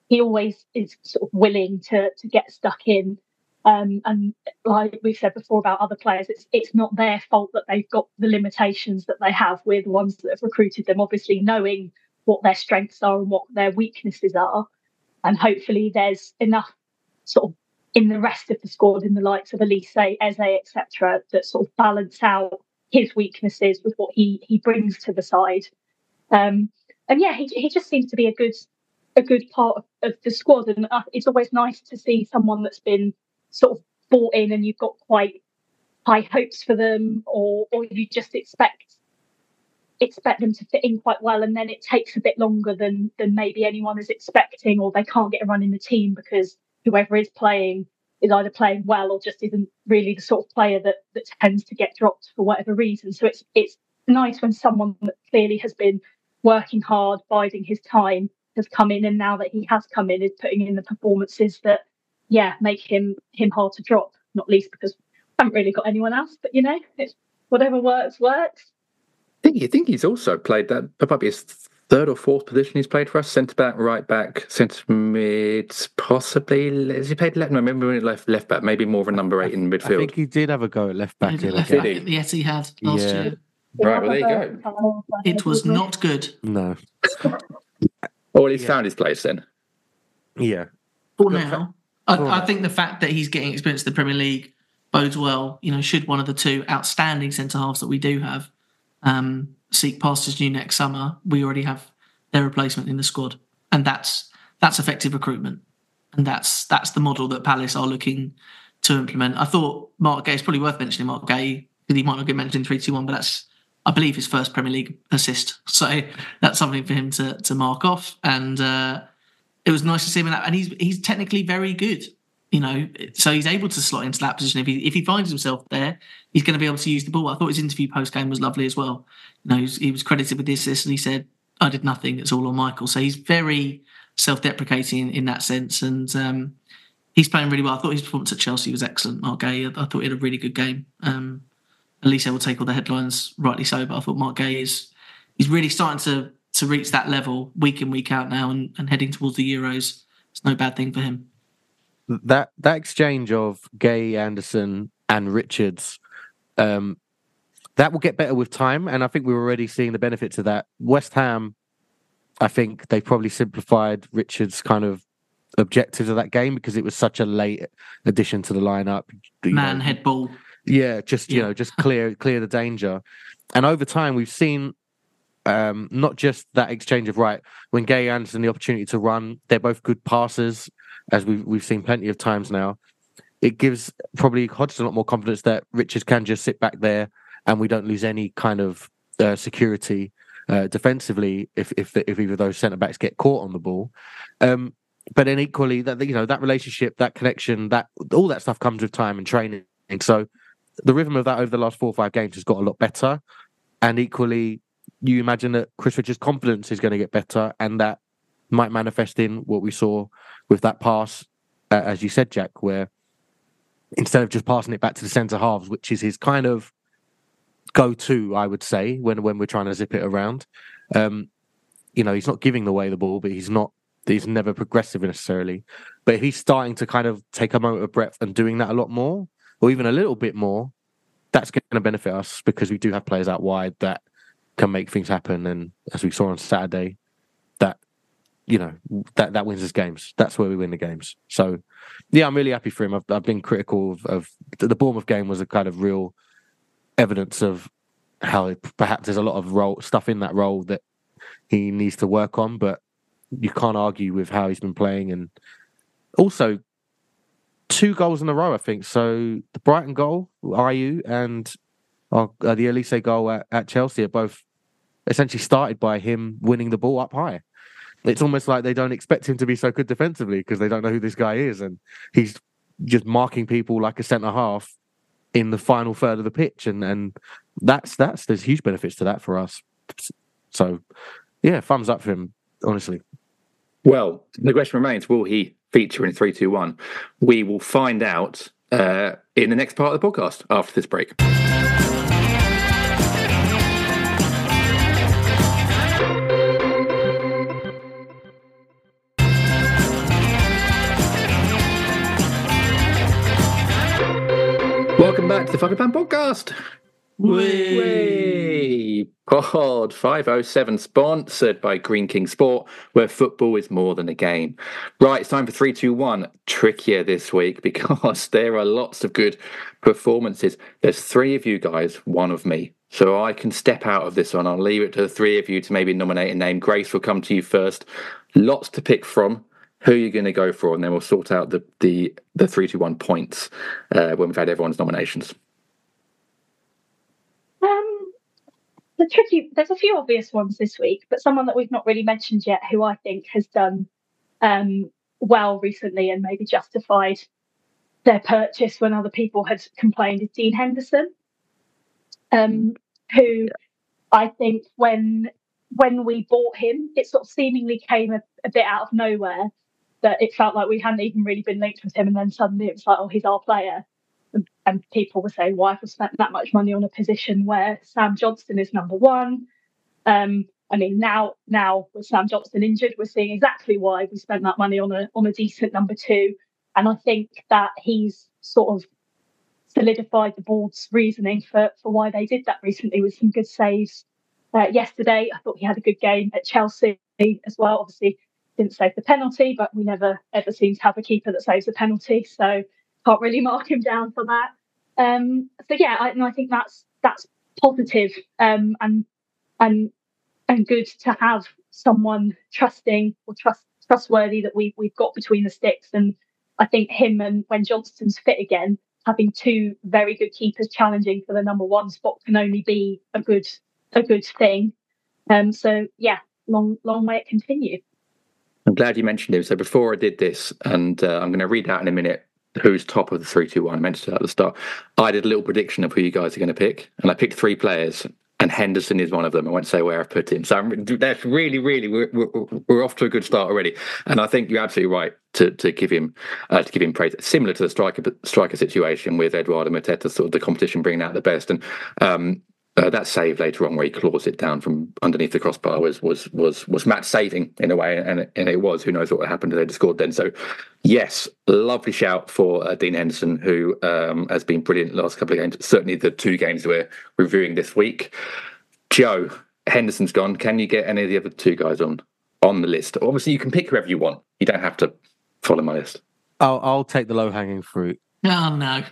he always is sort of willing to get stuck in. And like we've said before about other players, it's not their fault that they've got the limitations that they have. We're the ones that have recruited them, obviously knowing what their strengths are and what their weaknesses are. And hopefully there's enough sort of in the rest of the squad, in the likes of Elise, Eze, etc., that sort of balance out his weaknesses with what he brings to the side. And yeah, he just seems to be a good part of the squad. And it's always nice to see someone that's been sort of bought in and you've got quite high hopes for them, or you just expect them to fit in quite well, and then it takes a bit longer than maybe anyone is expecting, or they can't get a run in the team because whoever is playing is either playing well or just isn't really the sort of player that tends to get dropped for whatever reason. So it's nice when someone that clearly has been working hard, biding his time, has come in, and now that he has come in is putting in the performances that make him hard to drop, not least because I haven't really got anyone else, but it's whatever works. I think he's also played that, probably his third or fourth position he's played for us, centre back, right back, centre mid, possibly. Has he played left? No, maybe left back, maybe more of a number 8 in midfield. I think he did have a go at left back. Did he? Yes, he had last year. Right, well, there you go. It was not good. No. Or he's found his place then. Yeah. For now, I think the fact that he's getting experience in the Premier League bodes well. Should one of the two outstanding centre halves that we do have seek pastures new next summer, we already have their replacement in the squad, and that's effective recruitment, and that's the model that Palace are looking to implement. I thought Mark Gay, it's probably worth mentioning Mark Gay, because he might not get mentioned in 3-2-1, but that's, I believe, his first Premier League assist, so that's something for him to mark off. And it was nice to see him in that, and he's technically very good. So he's able to slot into that position. If he finds himself there, he's going to be able to use the ball. I thought his interview post-game was lovely as well. He was credited with the assist, and he said, I did nothing, it's all on Michael. So he's very self-deprecating in that sense, and he's playing really well. I thought his performance at Chelsea was excellent, Mark Gay. I thought he had a really good game. Elise will take all the headlines, rightly so, but I thought Mark Gay he's really starting to reach that level week in, week out now, and heading towards the Euros. It's no bad thing for him. That exchange of Gay, Anderson and Richards, that will get better with time, and I think we're already seeing the benefits of that. West Ham, I think they probably simplified Richards' kind of objectives of that game because it was such a late addition to the lineup. Head ball. Yeah, just clear the danger. And over time, we've seen not just that exchange of when Gay, Anderson the opportunity to run, they're both good passers, as we've seen plenty of times now. It gives probably Hodgson a lot more confidence that Richards can just sit back there and we don't lose any kind of security defensively if either of those centre-backs get caught on the ball. But then equally, that that relationship, that connection, that all that stuff comes with time and training. So the rhythm of that over the last 4 or 5 games has got a lot better. And equally, you imagine that Chris Richards' confidence is going to get better, and that might manifest in what we saw with that pass, as you said, Jack, where instead of just passing it back to the centre halves, which is his kind of go-to, I would say, when we're trying to zip it around, he's not giving away the ball, but he's never progressive necessarily. But if he's starting to kind of take a moment of breath and doing that a lot more, or even a little bit more, that's going to benefit us because we do have players out wide that can make things happen. And as we saw on Saturday, that wins us games. That's where we win the games. So, yeah, I'm really happy for him. I've been critical of the Bournemouth game was a kind of real evidence of how perhaps there's a lot of stuff in that role that he needs to work on, but you can't argue with how he's been playing. And also 2 goals in a row, I think. So the Brighton goal, Ayew, and the Elise goal at Chelsea are both essentially started by him winning the ball up high. It's almost like they don't expect him to be so good defensively because they don't know who this guy is, and he's just marking people like a centre half in the final third of the pitch, and there's huge benefits to that for us. So, yeah, thumbs up for him, honestly. Well, the question remains: will he feature in 3-2-1? We will find out in the next part of the podcast after this break. back to the Fucking Plan podcast. Way Pod 507, sponsored by Greene King Sport, where football is more than a game. Right, it's time for 3-2-1. Trickier this week because there are lots of good performances. There's three of you guys, one of me. So I can step out of this one. I'll leave it to the three of you to maybe nominate a name. Grace will come to you first. Lots to pick from. Who are you going to go for? And then we'll sort out the 3-2-1 points when we've had everyone's nominations. There's a few obvious ones this week, but someone that we've not really mentioned yet who I think has done well recently and maybe justified their purchase when other people had complained is Dean Henderson, who I think when we bought him, it sort of seemingly came a bit out of nowhere, that it felt like we hadn't even really been linked with him, and then suddenly it was like, oh, he's our player. And people were saying, why have we spent that much money on a position where Sam Johnstone is number one? I mean, now with Sam Johnstone injured, we're seeing exactly why we spent that money on a decent number two. And I think that he's sort of solidified the board's reasoning for why they did that recently with some good saves. Yesterday, I thought he had a good game at Chelsea as well. Obviously, didn't save the penalty, but we never ever seem to have a keeper that saves a penalty. So can't really mark him down for that. So yeah, I think that's positive and good to have someone trusting or trustworthy that we've got between the sticks. And I think him, and when Johnston's fit again, having two very good keepers challenging for the number one spot can only be a good thing. So yeah, long may it continue. I'm glad you mentioned him. So before I did this, and I'm going to read out in a minute who's top of the 3-2-1. I mentioned it at the start. I did a little prediction of who you guys are going to pick, and I picked three players, and Henderson is one of them. I won't say where I've put him. So that's really, we're off to a good start already. And I think you're absolutely right to give him praise. Similar to the striker situation with Eduardo Mateta, sort of the competition bringing out the best. And that save later on where he claws it down from underneath the crossbar was match saving in a way, and it was. Who knows what would happen if they'd scored then? So yes, lovely shout for Dean Henderson, who has been brilliant the last couple of games. Certainly the two games we're reviewing this week. Joe, Henderson's gone. Can you get any of the other two guys on the list? Obviously, you can pick whoever you want. You don't have to follow my list. I'll take the low hanging fruit. Oh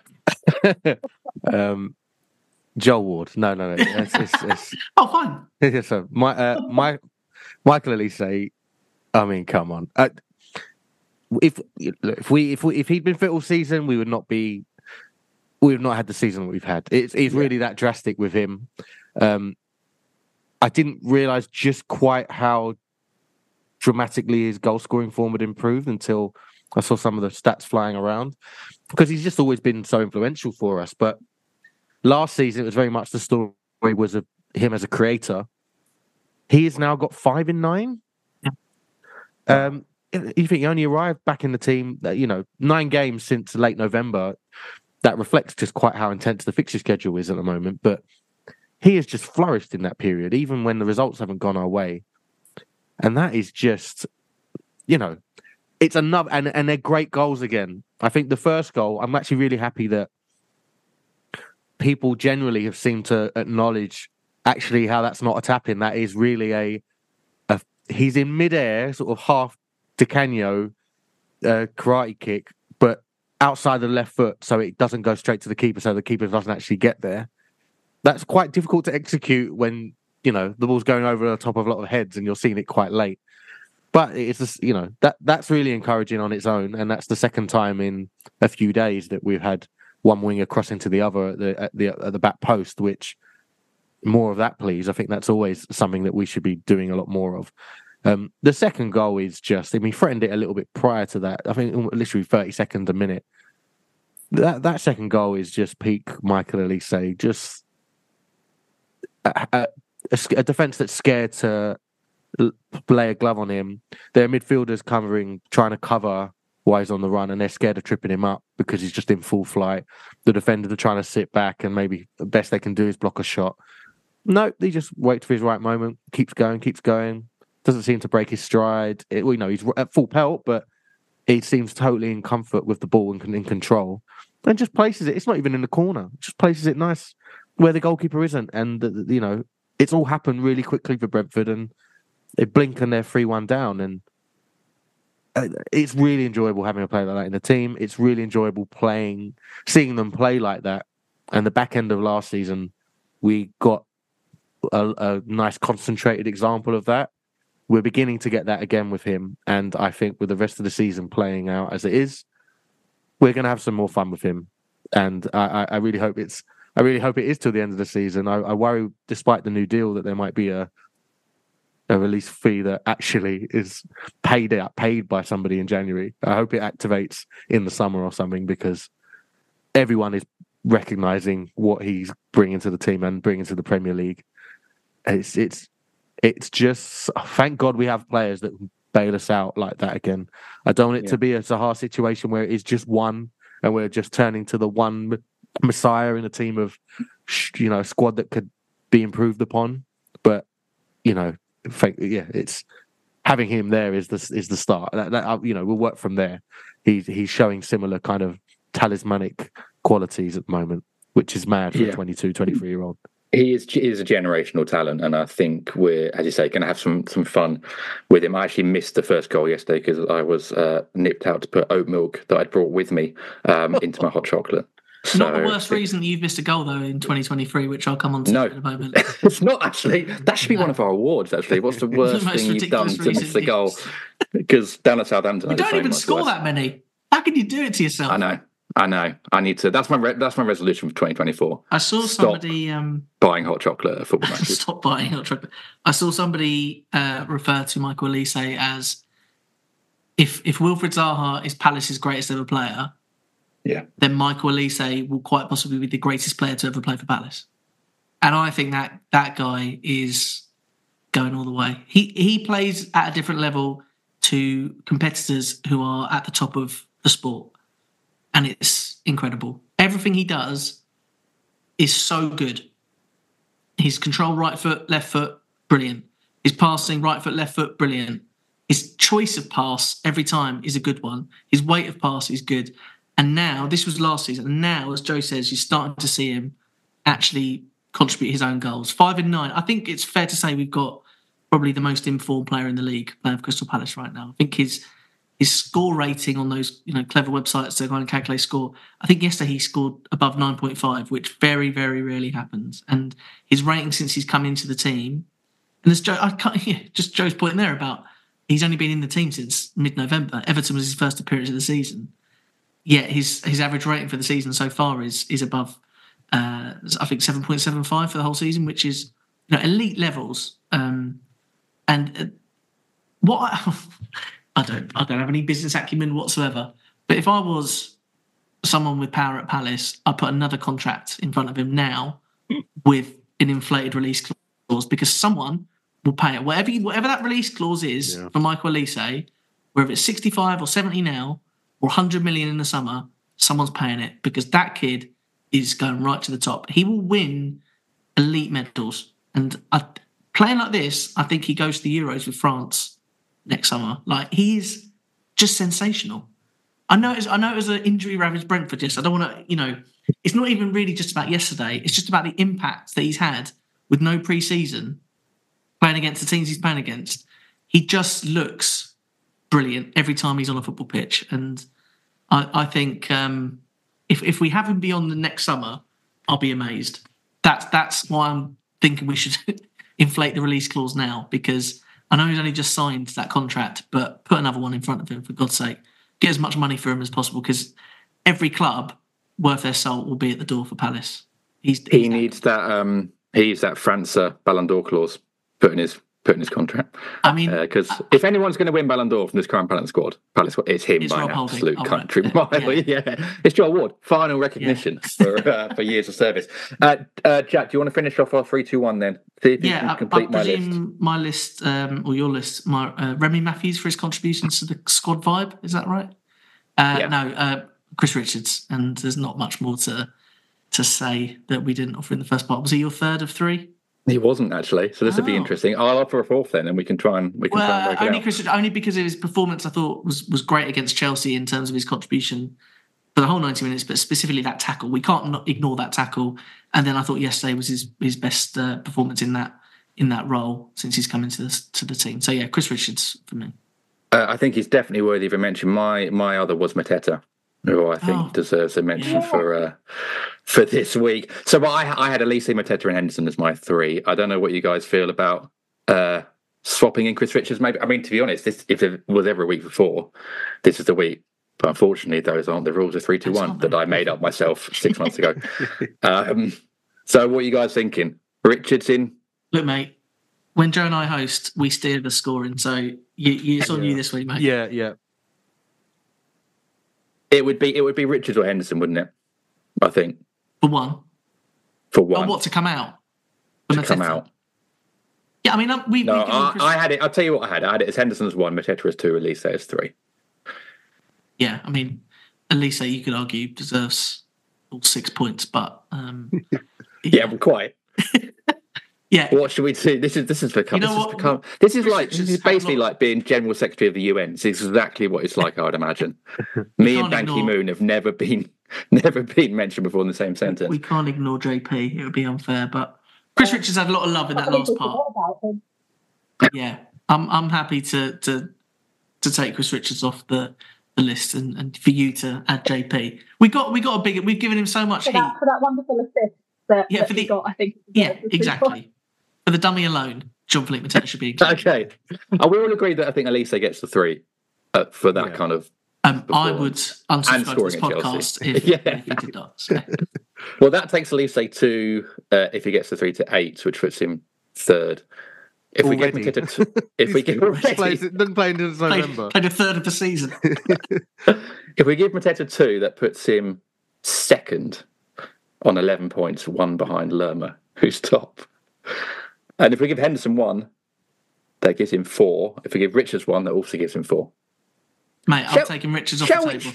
no. Joel Ward. No. It's oh, fine. So Michael Olise. I mean, come on. If he'd been fit all season, we would not have had the season that we've had. It's really that drastic with him. I didn't realise just quite how dramatically his goal scoring form had improved until I saw some of the stats flying around, because he's just always been so influential for us. But last season, it was very much the story was of him as a creator. He has now got 5 in 9. You think he only arrived back in the team, 9 games since late November. That reflects just quite how intense the fixture schedule is at the moment. But he has just flourished in that period, even when the results haven't gone our way. And that is just, it's another, and they're great goals again. I think the first goal, I'm actually really happy that people generally have seemed to acknowledge actually how that's not a tap-in. That is really he's in midair, sort of half Di karate kick, but outside the left foot, so it doesn't go straight to the keeper, so the keeper doesn't actually get there. That's quite difficult to execute when, the ball's going over the top of a lot of heads and you're seeing it quite late. But it's just, that's really encouraging on its own, and that's the second time in a few days that we've had one winger cross into the other at the back post, which more of that, please. I think that's always something that we should be doing a lot more of. The second goal is just, he threatened it a little bit prior to that. I think literally 30 seconds a minute. That second goal is just peak Michael Olise, just a defence that's scared to lay a glove on him. Their midfielders trying to cover while he's on the run, and they're scared of tripping him up because he's just in full flight. The defenders are trying to sit back, and maybe the best they can do is block a shot. No, he just waits for his right moment, keeps going, doesn't seem to break his stride. He's at full pelt, but he seems totally in comfort with the ball and in control, and just places it. It's not even in the corner; just places it nice where the goalkeeper isn't. And it's all happened really quickly for Brentford, and they blink and they're 3-1 down. And it's really enjoyable having a player like that in the team. It's really enjoyable seeing them play like that. And the back end of last season, we got a nice concentrated example of that. We're beginning to get that again with him, and I think with the rest of the season playing out as it is, we're going to have some more fun with him. And I really hope it is till the end of the season. I worry, despite the new deal, that there might be a release fee that actually is paid by somebody in January. I hope it activates in the summer or something, because everyone is recognizing what he's bringing to the team and bringing to the Premier League. It's just, thank God we have players that bail us out like that again. I don't want it to be a Zaha situation where it's just one and we're just turning to the one messiah in a team of, squad that could be improved upon. But, it's having him there is the start. We'll work from there. He's showing similar kind of talismanic qualities at the moment, which is mad for a 22, 23-year-old. He is a generational talent, and I think we're, as you say, going to have some fun with him. I actually missed the first goal yesterday because I was nipped out to put oat milk that I'd brought with me into my hot chocolate. So, not the worst reason that you've missed a goal, though, in 2023, which I'll come on to in a moment. It's not actually. That should be one of our awards, actually. What's the worst thing you've done to miss a goal? Because down at Southampton, we don't even score that many. How can you do it to yourself? I know. I need to. That's my resolution for 2024. I saw somebody buying hot chocolate at football matches. Stop buying hot chocolate. I saw somebody refer to Michael Olise as if Wilfried Zaha is Palace's greatest ever player, then Michael Olise will quite possibly be the greatest player to ever play for Palace. And I think that guy is going all the way. He plays at a different level to competitors who are at the top of the sport. And it's incredible. Everything he does is so good. His control, right foot, left foot, brilliant. His passing, right foot, left foot, brilliant. His choice of pass every time is a good one. His weight of pass is good. And now, this was last season, and now, as Joe says, you're starting to see him actually contribute his own goals. 5 in 9. I think it's fair to say we've got probably the most informed player in the league playing for Crystal Palace right now. I think his score rating on those clever websites that go and calculate score, I think yesterday he scored above 9.5, which very, very rarely happens. And his rating since he's come into the team, and as Joe, just Joe's point there about he's only been in the team since mid-November. Everton was his first appearance of the season. Yet his average rating for the season so far is above, I think 7.75 for the whole season, which is elite levels. I don't have any business acumen whatsoever. But if I was someone with power at Palace, I'd put another contract in front of him now with an inflated release clause, because someone will pay it. Whatever that release clause is for Michael Olise, whether it's 65 or 70 now or 100 million in the summer, someone's paying it, because that kid is going right to the top. He will win elite medals. And playing like this, I think he goes to the Euros with France next summer. Like, he's just sensational. I know it was an injury-ravaged Brentford. Yes, I don't want to, it's not even really just about yesterday. It's just about the impact that he's had with no pre-season playing against the teams he's playing against. He just looks brilliant every time he's on a football pitch. And I think if we have him beyond the next summer, I'll be amazed. That's why I'm thinking we should inflate the release clause now, because I know he's only just signed that contract, but put another one in front of him, for God's sake. Get as much money for him as possible, because every club worth their salt will be at the door for Palace. He needs that. He needs that França Ballon d'Or clause put in his contract. I mean, because if anyone's going to win Ballon d'Or from this current Palace squad, it's him by an absolute country mile. Yeah, it's Joe Ward. Final recognition for years of service. Jack, do you want to finish off our 3-2-1 then? See if you can complete my list. My list, or your list, Remy Matthews for his contributions to the squad vibe. Is that right? No, Chris Richards. And there's not much more to say that we didn't offer in the first part. Was he your third of three? He wasn't actually, so this would be Oh. interesting. I'll offer a fourth then, and we can try and work it out. Only because of his performance, I thought was great against Chelsea in terms of his contribution for the whole 90 minutes, but specifically that tackle. We can't not ignore that tackle. And then I thought yesterday was his best performance in that role since he's come into the team. So yeah, Chris Richards for me. I think he's definitely worthy of a mention. My other was Mateta, who I think deserves a mention for this week. So I had Elise, Mateta, and Henderson as my three. I don't know what you guys feel about swapping in Chris Richards. Maybe, I mean, to be honest, if it was ever a week before, this is the week. But unfortunately, those aren't the rules of 3-2-1 that I made up myself 6 months ago. So what are you guys thinking? Richards in? Look, mate, when Joe and I host, we steer the scoring. So it's on you this week, mate. Yeah. It would be Richards or Henderson, wouldn't it? I think. For one. For one. Oh, what, to come out? To come out. Yeah, I mean, I had it. I'll tell you what I had. I had it as Henderson as 1, Mateta as 2, Elise as 3. Yeah, I mean, Elise, you could argue, deserves all 6 points, but yeah, but quite. Yeah. What should we do? This is basically like being General Secretary of the UN. It's exactly what it's like, I would imagine. Me and Ban Ki-moon have never been mentioned before in the same sentence. We can't ignore JP. It would be unfair, but Chris Richards had a lot of love in that last part. Yeah, I'm happy to take Chris Richards off the list and for you to add JP. We've given him so much heat for that wonderful assist that he got, I think. Yeah, exactly. For the dummy alone, Jean-Philippe Mateta should be included. Okay. We all agree that I think Elise gets the 3 for that kind of. I would unsubscribe to this podcast if he did not. So. Well, that takes Elise to, if he gets the 3, to 8, which puts him 3rd. If we give Mateta, doesn't play until November. Played a third of the season. If we give Mateta 2, that puts him 2nd on 11 points, 1 behind Lerma, who's top. And if we give Henderson 1, that gives him 4. If we give Richards 1, that also gives him 4. Mate, I'm taking Richards off the table.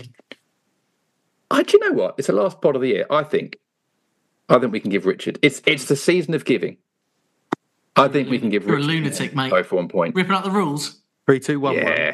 Do you know what? It's the last pod of the year. I think we can give Richard. It's the season of giving. I think we can give Richard. You're a lunatic, mate. Both 1 point. Ripping up the rules. 3-2-1-1. Yeah.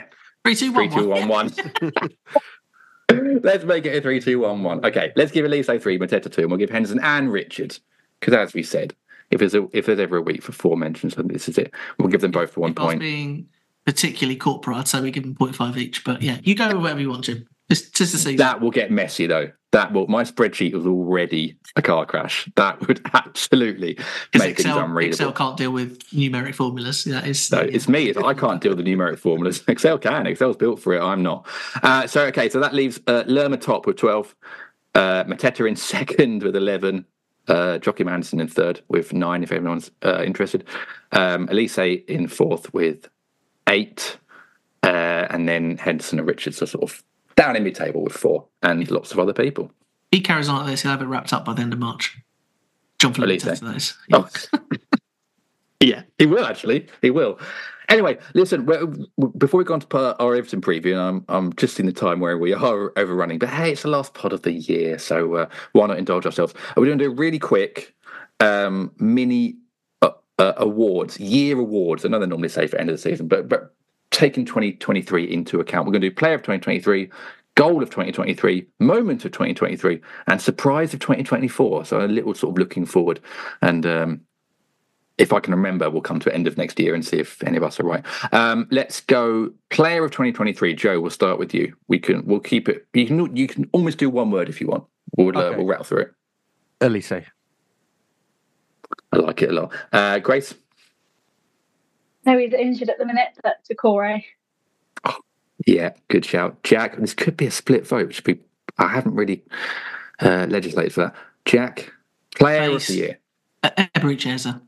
3-2-1-1. Let's make it a 3-2-1-1. Okay, let's give Elise 3, Mateta 2, and we'll give Henderson and Richard. Because as we said, if there's ever a week for 4 mentions, then this is it. We'll give them both for 1 point. I was being particularly corporate, I'd say we give them 0.5 each. But yeah, you go with whatever you want, Jim. It's just a season. That will get messy, though. My spreadsheet was already a car crash. That would absolutely make things unreadable. Excel can't deal with numeric formulas. It's me. I can't deal with the numeric formulas. Excel can. Excel's built for it. I'm not. So that leaves Lerma top with 12, Mateta in 2nd with 11, Joachim Andersen in 3rd with 9, if anyone's interested, Elise in 4th with 8, and then Henderson and Richards are sort of down in mid-table with 4, and lots of other people. He carries on like this, he'll have it wrapped up by the end of March. Jean-Philippe Mateta, those. Yes. Oh. Yeah, he will actually. He will. Anyway, listen, before we go on to our Everton preview, and I'm just in the time where we are overrunning, but hey, it's the last pod of the year, so why not indulge ourselves? We're going to do a really quick mini awards, year awards. I know they normally say for end of the season, but taking 2023 into account. We're going to do player of 2023, goal of 2023, moment of 2023, and surprise of 2024. So a little sort of looking forward. And if I can remember, we'll come to end of next year and see if any of us are right. Let's go player of 2023. Joe, we'll start with you. We'll keep it. You can almost do one word if you want. We'll rattle through it. Elise. I like it a lot. Grace. No, he's injured at the minute, but Doucouré. Oh, yeah, good shout. Jack, this could be a split vote. I haven't really legislated for that. Jack, player of the year. Eberechi.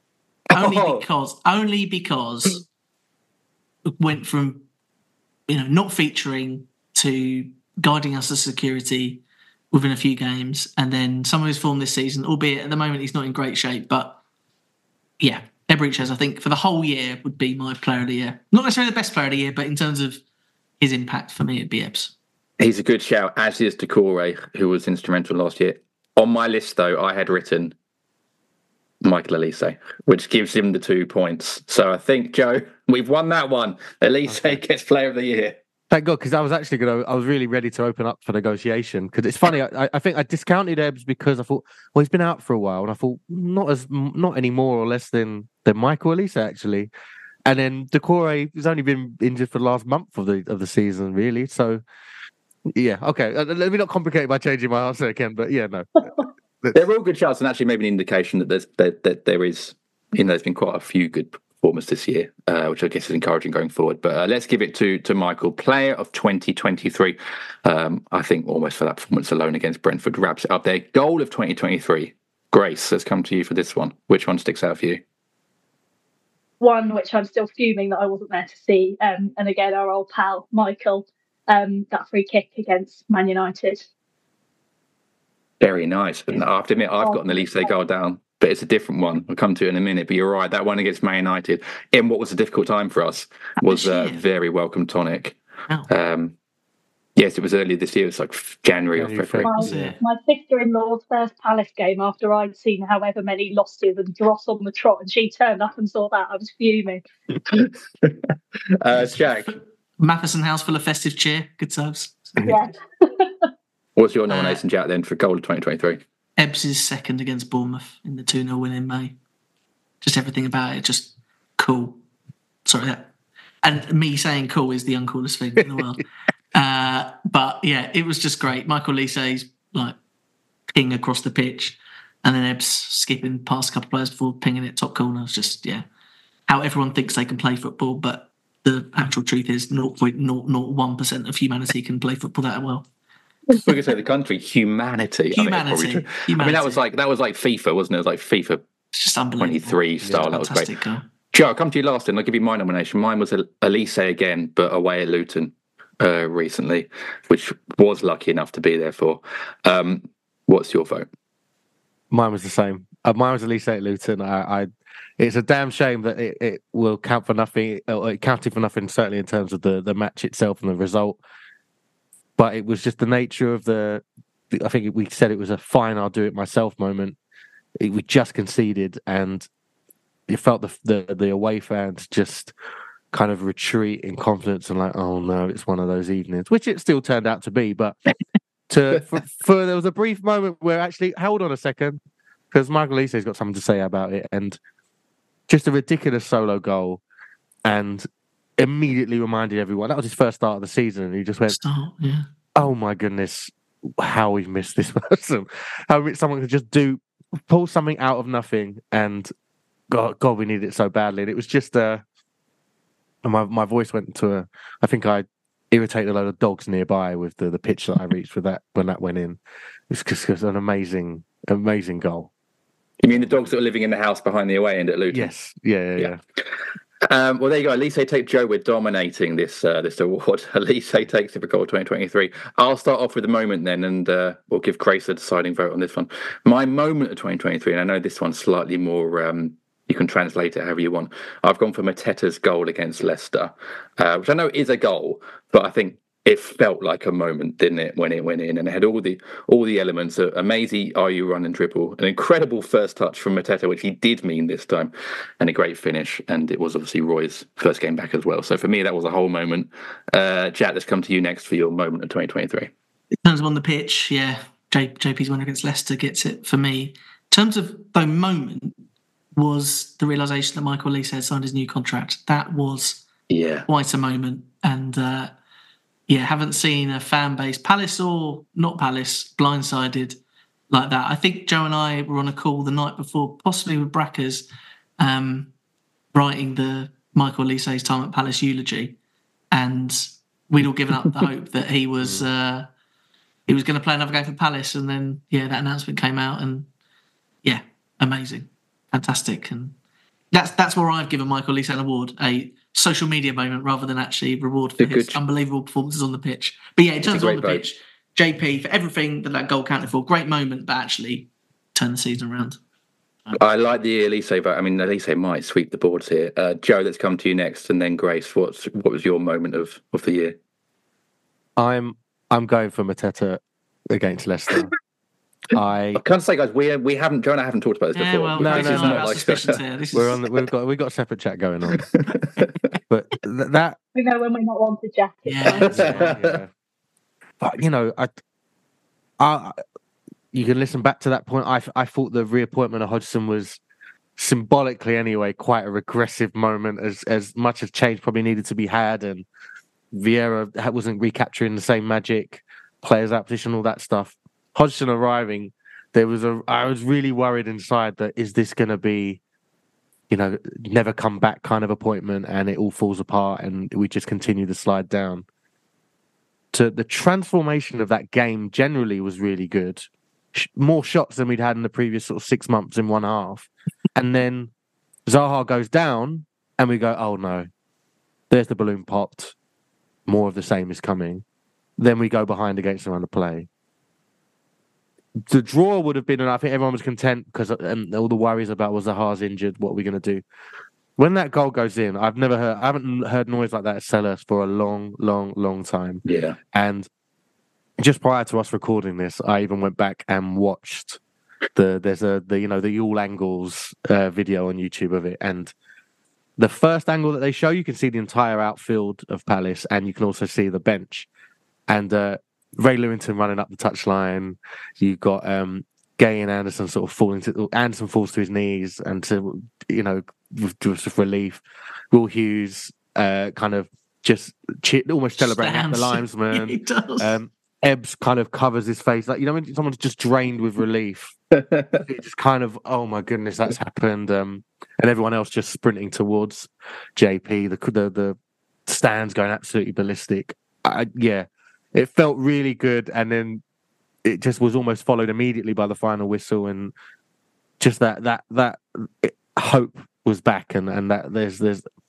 Only because it went from not featuring to guiding us as security within a few games, and then some of his form this season, albeit at the moment he's not in great shape, but yeah. Eberechi, I think, for the whole year would be my player of the year. Not necessarily the best player of the year, but in terms of his impact for me, it'd be Ebbs. He's a good shout, as is Doucouré, who was instrumental last year. On my list, though, I had written Michael Elise, which gives him the 2 points. So I think, Joe, we've won that one. Elise gets Player of the Year. Thank God, because I was really ready to open up for negotiation. Because it's funny, I think I discounted Ebbs because I thought, well, he's been out for a while, and I thought not any more or less than Michael Elise actually. And then Doucouré has only been injured for the last month of the season, really. So, yeah, okay. Let me not complicate it by changing my answer again. But yeah, no. They're all good shots, and actually maybe an indication that there is, there's been quite a few good performers this year, which I guess is encouraging going forward. But let's give it to Michael, Player of 2023. I think almost for that performance alone against Brentford wraps it up there. Goal of 2023. Grace, let's come to you for this one. Which one sticks out for you? One which I'm still fuming that I wasn't there to see. And again, our old pal, Michael, that free kick against Man United. Very nice. But I have to admit, I've got an Elise goal down, but it's a different one. I'll come to it in a minute. But you're right, that one against Man United, in what was a difficult time for us, was a very welcome tonic. Oh. Yes, it was earlier this year. It was like January or February. My sister-in-law's first Palace game after I'd seen however many losses and dross on the trot, and she turned up and saw that. I was fuming. Jack? Matheson House full of festive cheer. Good times. Yeah. What's your nomination, Jack, then, for goal of 2023? Ebbs is second against Bournemouth in the 2-0 win in May. Just everything about it, just cool. Sorry, that. And me saying cool is the uncoolest thing in the world. But yeah, it was just great. Michael Elise's like ping across the pitch, and then Ebbs skipping past a couple of players before pinging it top corner. It's just, how everyone thinks they can play football, but the actual truth is 0.001% of humanity can play football that well. We're going to say the country, humanity. Humanity. I mean, that was like FIFA, wasn't it? It was like FIFA it's just unbelievable. 23 style. Yeah, that was great. Goal. Joe, I'll come to you last, and I'll give you my nomination. Mine was Elise again, but away at Luton recently, which was lucky enough to be there for. What's your vote? Mine was the same. Mine was Elise at Luton. It's a damn shame that it will count for nothing. It counted for nothing, certainly in terms of the match itself and the result. But it was just the nature of I think we said it was a fine, I'll do it myself moment. We just conceded, and it felt the away fans just kind of retreat in confidence and like, oh no, it's one of those evenings, which it still turned out to be. But there was a brief moment where actually, hold on a second, because Michael Elise's got something to say about it, and just a ridiculous solo goal, and immediately reminded everyone that was his first start of the season, and he just went, oh my goodness, how we've missed this person. How someone could just pull something out of nothing, and God, we need it so badly. And it was just my voice went into I think I irritated a load of dogs nearby with the pitch that I reached with that when that went in. It's just an amazing goal. You mean the dogs that were living in the house behind the away end at Luton? Yes. Yeah. Well, there you go. Elise take Joe. We're dominating this award. Elise takes it for goal 2023. I'll start off with the moment then, and we'll give Grace a deciding vote on this one. My moment of 2023, and I know this one's slightly more. You can translate it however you want. I've gone for Mateta's goal against Leicester, which I know is a goal, but I think it felt like a moment, didn't it, when it went in, and it had all the elements. Amazing RU run and dribble, an incredible first touch from Mateta, which he did mean this time, and a great finish. And it was obviously Roy's first game back as well. So for me, that was a whole moment. Jack, let's come to you next for your moment of 2023. In terms of on the pitch, JP's win against Leicester gets it for me. In terms of the moment, was the realisation that Michael Elise had signed his new contract. That was quite a moment, and haven't seen a fan base, Palace or not Palace, blindsided like that. I think Joe and I were on a call the night before, possibly with Brackers, writing the Michael Elise's time at Palace eulogy, and we'd all given up the hope that he was going to play another game for Palace, and then that announcement came out, and amazing, fantastic, and that's where I've given Michael Elise an award, a social media moment rather than actually reward for his unbelievable performances on the pitch. But in terms of on the pitch, JP, for everything that goal counted for, great moment, but actually turned the season around. I like the Elise vote. I mean, Elise might sweep the boards here. Joe, let's come to you next, and then Grace. What was your moment of the year? I'm going for Mateta against Leicester. I can't say, guys, we haven't, Joe and I haven't talked about this before. Well, No, this is no. not like suspicions here. We've got a separate chat going on. But that We know when we're not wanted, Jack. yeah. But you can listen back to that point. I thought the reappointment of Hodgson was symbolically, anyway, quite a regressive moment. As much as change probably needed to be had, and Vieira wasn't recapturing the same magic, players out position, all that stuff. Hodgson arriving, I was really worried inside that is this going to be, never come back kind of appointment, and it all falls apart and we just continue to slide down. To the transformation of that game generally was really good. More shots than we'd had in the previous sort of 6 months in one half. And then Zaha goes down and we go, oh no, there's the balloon popped. More of the same is coming. Then we go behind against them on the play. The draw would have been, and I think everyone was content because all the worries about was Zaha's injured, what are we going to do? When that goal goes in, I haven't heard noise like that at Selhurst for a long, long, long time. Yeah. And just prior to us recording this, I even went back and watched the all angles video on YouTube of it. And the first angle that they show, you can see the entire outfield of Palace, and you can also see the bench. And Ray Lewington running up the touchline. You've got Gay and Anderson sort of Anderson falls to his knees, and to with relief. Will Hughes kind of just almost celebrating at the linesman. Yeah, he does. Ebbs kind of covers his face, like when someone's just drained with relief. It just kind of, oh my goodness, that's happened. And everyone else just sprinting towards JP. The stands going absolutely ballistic. It felt really good, and then it just was almost followed immediately by the final whistle, and just that hope was back, and that there's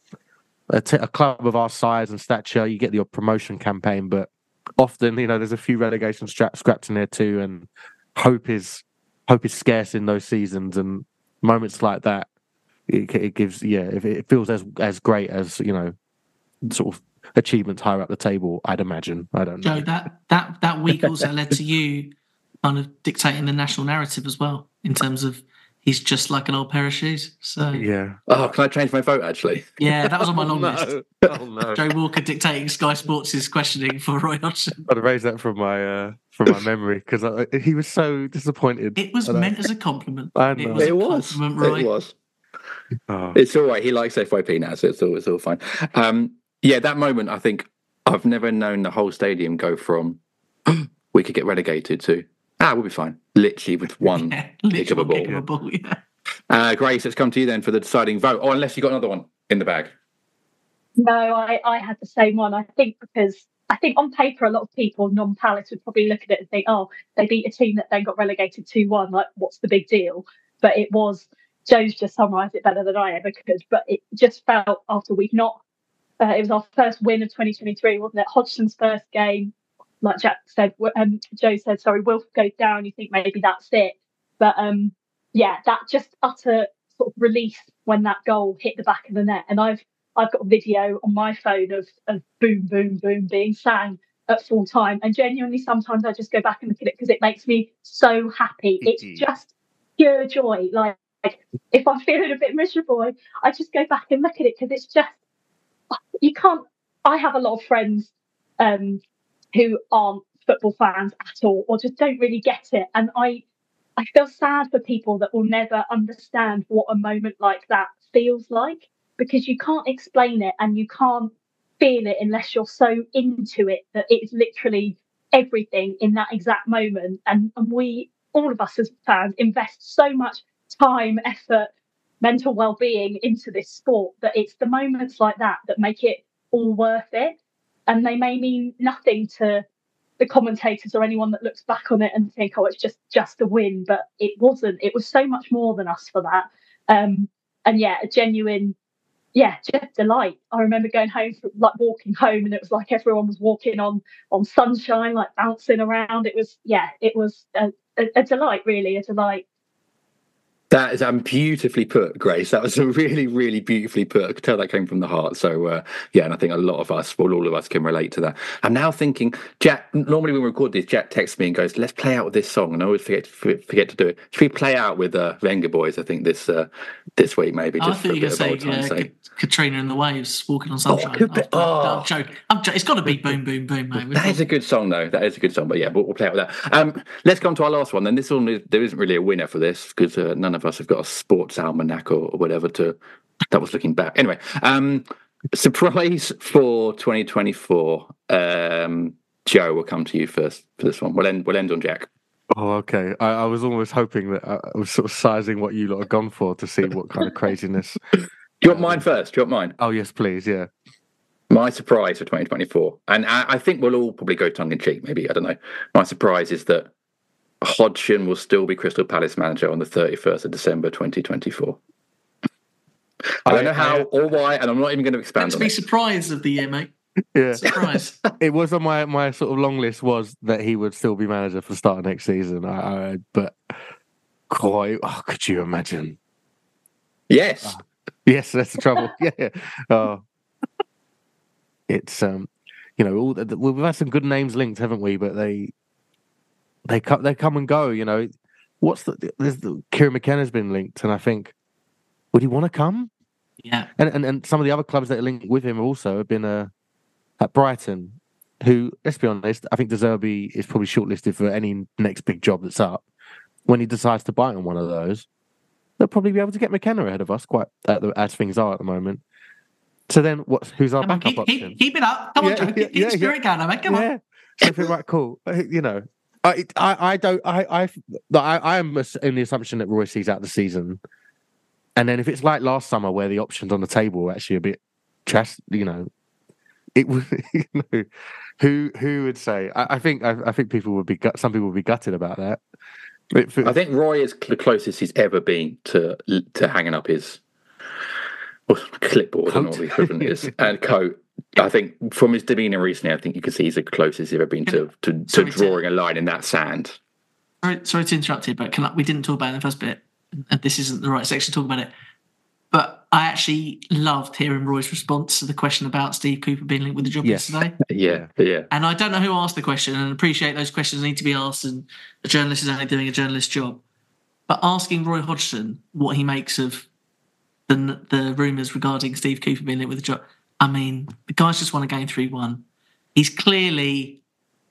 a club of our size and stature, you get your promotion campaign, but often there's a few relegation scraps in there too, and hope is scarce in those seasons, and moments like that it gives it feels as great as sort of achievements higher up the table, I'd imagine. I don't know. Joe, that week also led to you kind of dictating the national narrative as well, in terms of he's just like an old pair of shoes. So yeah. Oh, can I change my vote actually? Yeah, that was on my long list. Oh no. Joe Walker dictating Sky Sports' questioning for Roy Hodgson. I'd erase that from my memory because he was so disappointed. It was meant as a compliment. I know. It was. It was. Oh. It's all right. He likes FYP now, so it's all fine. That moment, I think I've never known the whole stadium go from we could get relegated to we'll be fine. Literally with one kick of a ball. Yeah. Grace, let's come to you then for the deciding vote. Oh, unless you got another one in the bag. No, I had the same one. I think on paper, a lot of people, non-Palace, would probably look at it and think, oh, they beat a team that then got relegated 2-1. Like, what's the big deal? But it was, Joe's just summarised it better than I ever could. But it just felt after we've not, it was our first win of 2023, wasn't it? Hodgson's first game, like Jack said, Joe said, sorry, Wilf goes down. You think maybe that's it. But that just utter sort of relief when that goal hit the back of the net. And I've got a video on my phone of boom, boom, boom being sang at full time. And genuinely, sometimes I just go back and look at it because it makes me so happy. It's just pure joy. Like if I'm feeling a bit miserable, I just go back and look at it because it's just, you can't. I have a lot of friends who aren't football fans at all, or just don't really get it. And I feel sad for people that will never understand what a moment like that feels like, because you can't explain it and you can't feel it unless you're so into it that it's literally everything in that exact moment. And we, all of us as fans, invest so much time, effort, mental well-being into this sport that it's the moments like that that make it all worth it. And they may mean nothing to the commentators or anyone that looks back on it and think, oh, it's just a win. But it wasn't. It was so much more than us for that. A genuine, just delight. I remember going home, walking home, and it was like everyone was walking on sunshine, like bouncing around. It was a delight, really, a delight. That is beautifully put, Grace. That was really, really beautifully put. I could tell that came from the heart. So, and I think a lot of us, well, all of us can relate to that. I'm now thinking, Jack, normally when we record this, Jack texts me and goes, let's play out with this song. And I always forget to do it. Should we play out with Venga Boys, I think, this week, maybe? I thought you were going to say Katrina and the Waves, Walking on Sunshine. I'm joking. It's got to be Boom, Boom, Boom, mate. That is a good song, though. That is a good song. But yeah, we'll play out with that. Let's go on to our last one. Then this one, there isn't really a winner for this because none of us have got a sports almanac or whatever that was looking back. Anyway, surprise for 2024. Joe, we'll come to you first for this one. We'll end on Jack. Oh, okay. I was almost hoping that I was sort of sizing what you lot have gone for to see what kind of craziness. Do you want mine first? Do you want mine? Oh, yes, please. Yeah. My surprise for 2024, and I think we'll all probably go tongue in cheek. Maybe, I don't know. My surprise is that Hodgson will still be Crystal Palace manager on the 31st of December 2024. I don't know how or why, and I'm not even going to expand on it. Let's be surprised of the year, mate. Yeah. Surprise. It was on my sort of long list was that he would still be manager for the start of next season. But could you imagine? Yes. Yes, that's the trouble. Yeah. It's we've had some good names linked, haven't we? But they come and go. You know, Kieran McKenna's been linked, and I think, would he want to come? Yeah. And some of the other clubs that are linked with him also have been at Brighton, who, let's be honest, I think De Zerbi is probably shortlisted for any next big job that's up. When he decides to bite on one of those, they'll probably be able to get McKenna ahead of us, quite as things are at the moment. So then, who's our backup option? Keep it up. Come on, Joe. Keep the spirit going, mate. Come on. Something right, cool. You know, I am in the assumption that Roy sees out the season, and then if it's like last summer where the options on the table were actually a bit trash, you know, it would. You know, who would say? I think people would be some people would be gutted about that. I think Roy is the closest he's ever been to hanging up his clipboard, and all the equivalent is, and coat. I think from his demeanour recently, I think you can see he's the closest he's ever been to drawing a line in that sand. Sorry to interrupt you, but we didn't talk about it in the first bit, and this isn't the right section to talk about it. But I actually loved hearing Roy's response to the question about Steve Cooper being linked with the job yesterday. Yeah. And I don't know who asked the question, and I appreciate those questions need to be asked, and a journalist is only doing a journalist's job. But asking Roy Hodgson what he makes of the rumours regarding Steve Cooper being linked with the job, I mean, the guy's just won a game 3-1. He's clearly,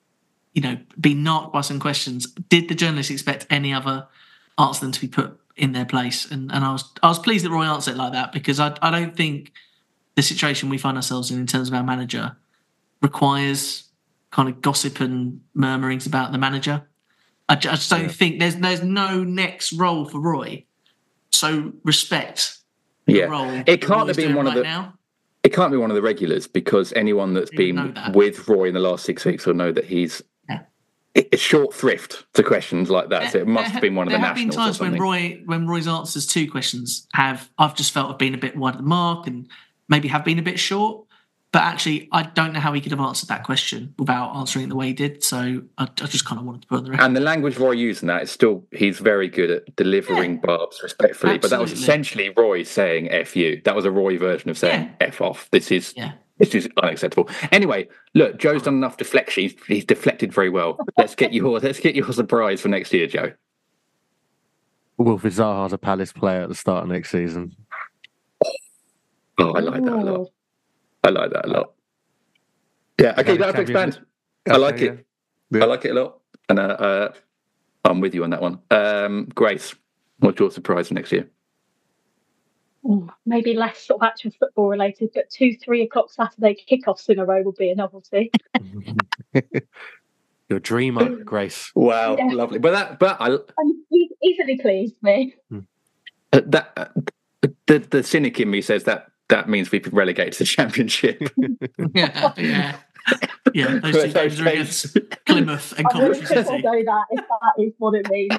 been knocked by some questions. Did the journalist expect any other answer than to be put in their place? And I was pleased that Roy answered it like that, because I don't think the situation we find ourselves in terms of our manager requires kind of gossip and murmurings about the manager. I just don't think there's no next role for Roy. So respect the role. It can't have been one of the now. It can't be one of the regulars, because anyone that's been with Roy in the last 6 weeks will know that he's it's short thrift to questions like that. So it must have been one of the nationals. There have been times when Roy's answers to questions I've just felt have been a bit wide of the mark and maybe have been a bit short. But actually, I don't know how he could have answered that question without answering it the way he did. So I just kind of wanted to put on the record. And the language Roy used in that is still, he's very good at delivering barbs respectfully. Absolutely. But that was essentially Roy saying F you. That was a Roy version of saying F off. This is unacceptable. Anyway, look, Joe's done enough deflection. He's deflected very well. Let's get your surprise for next year, Joe. Wilfried Zaha's a Palace player at the start of next season. Oh, I like that a lot. Yeah, okay, you don't have to expand. I like it. Yeah. I like it a lot. And I'm with you on that one. Grace, what's your surprise for next year? Maybe less sort of actual football related, but 2-3 o'clock Saturday kickoffs in a row would be a novelty. Your dreamer, Grace. Wow, lovely. Easily pleased me. The cynic in me says that means we've been relegated to the Championship. Yeah. Those two games are against Plymouth and Coventry City. I know that if that is what it means.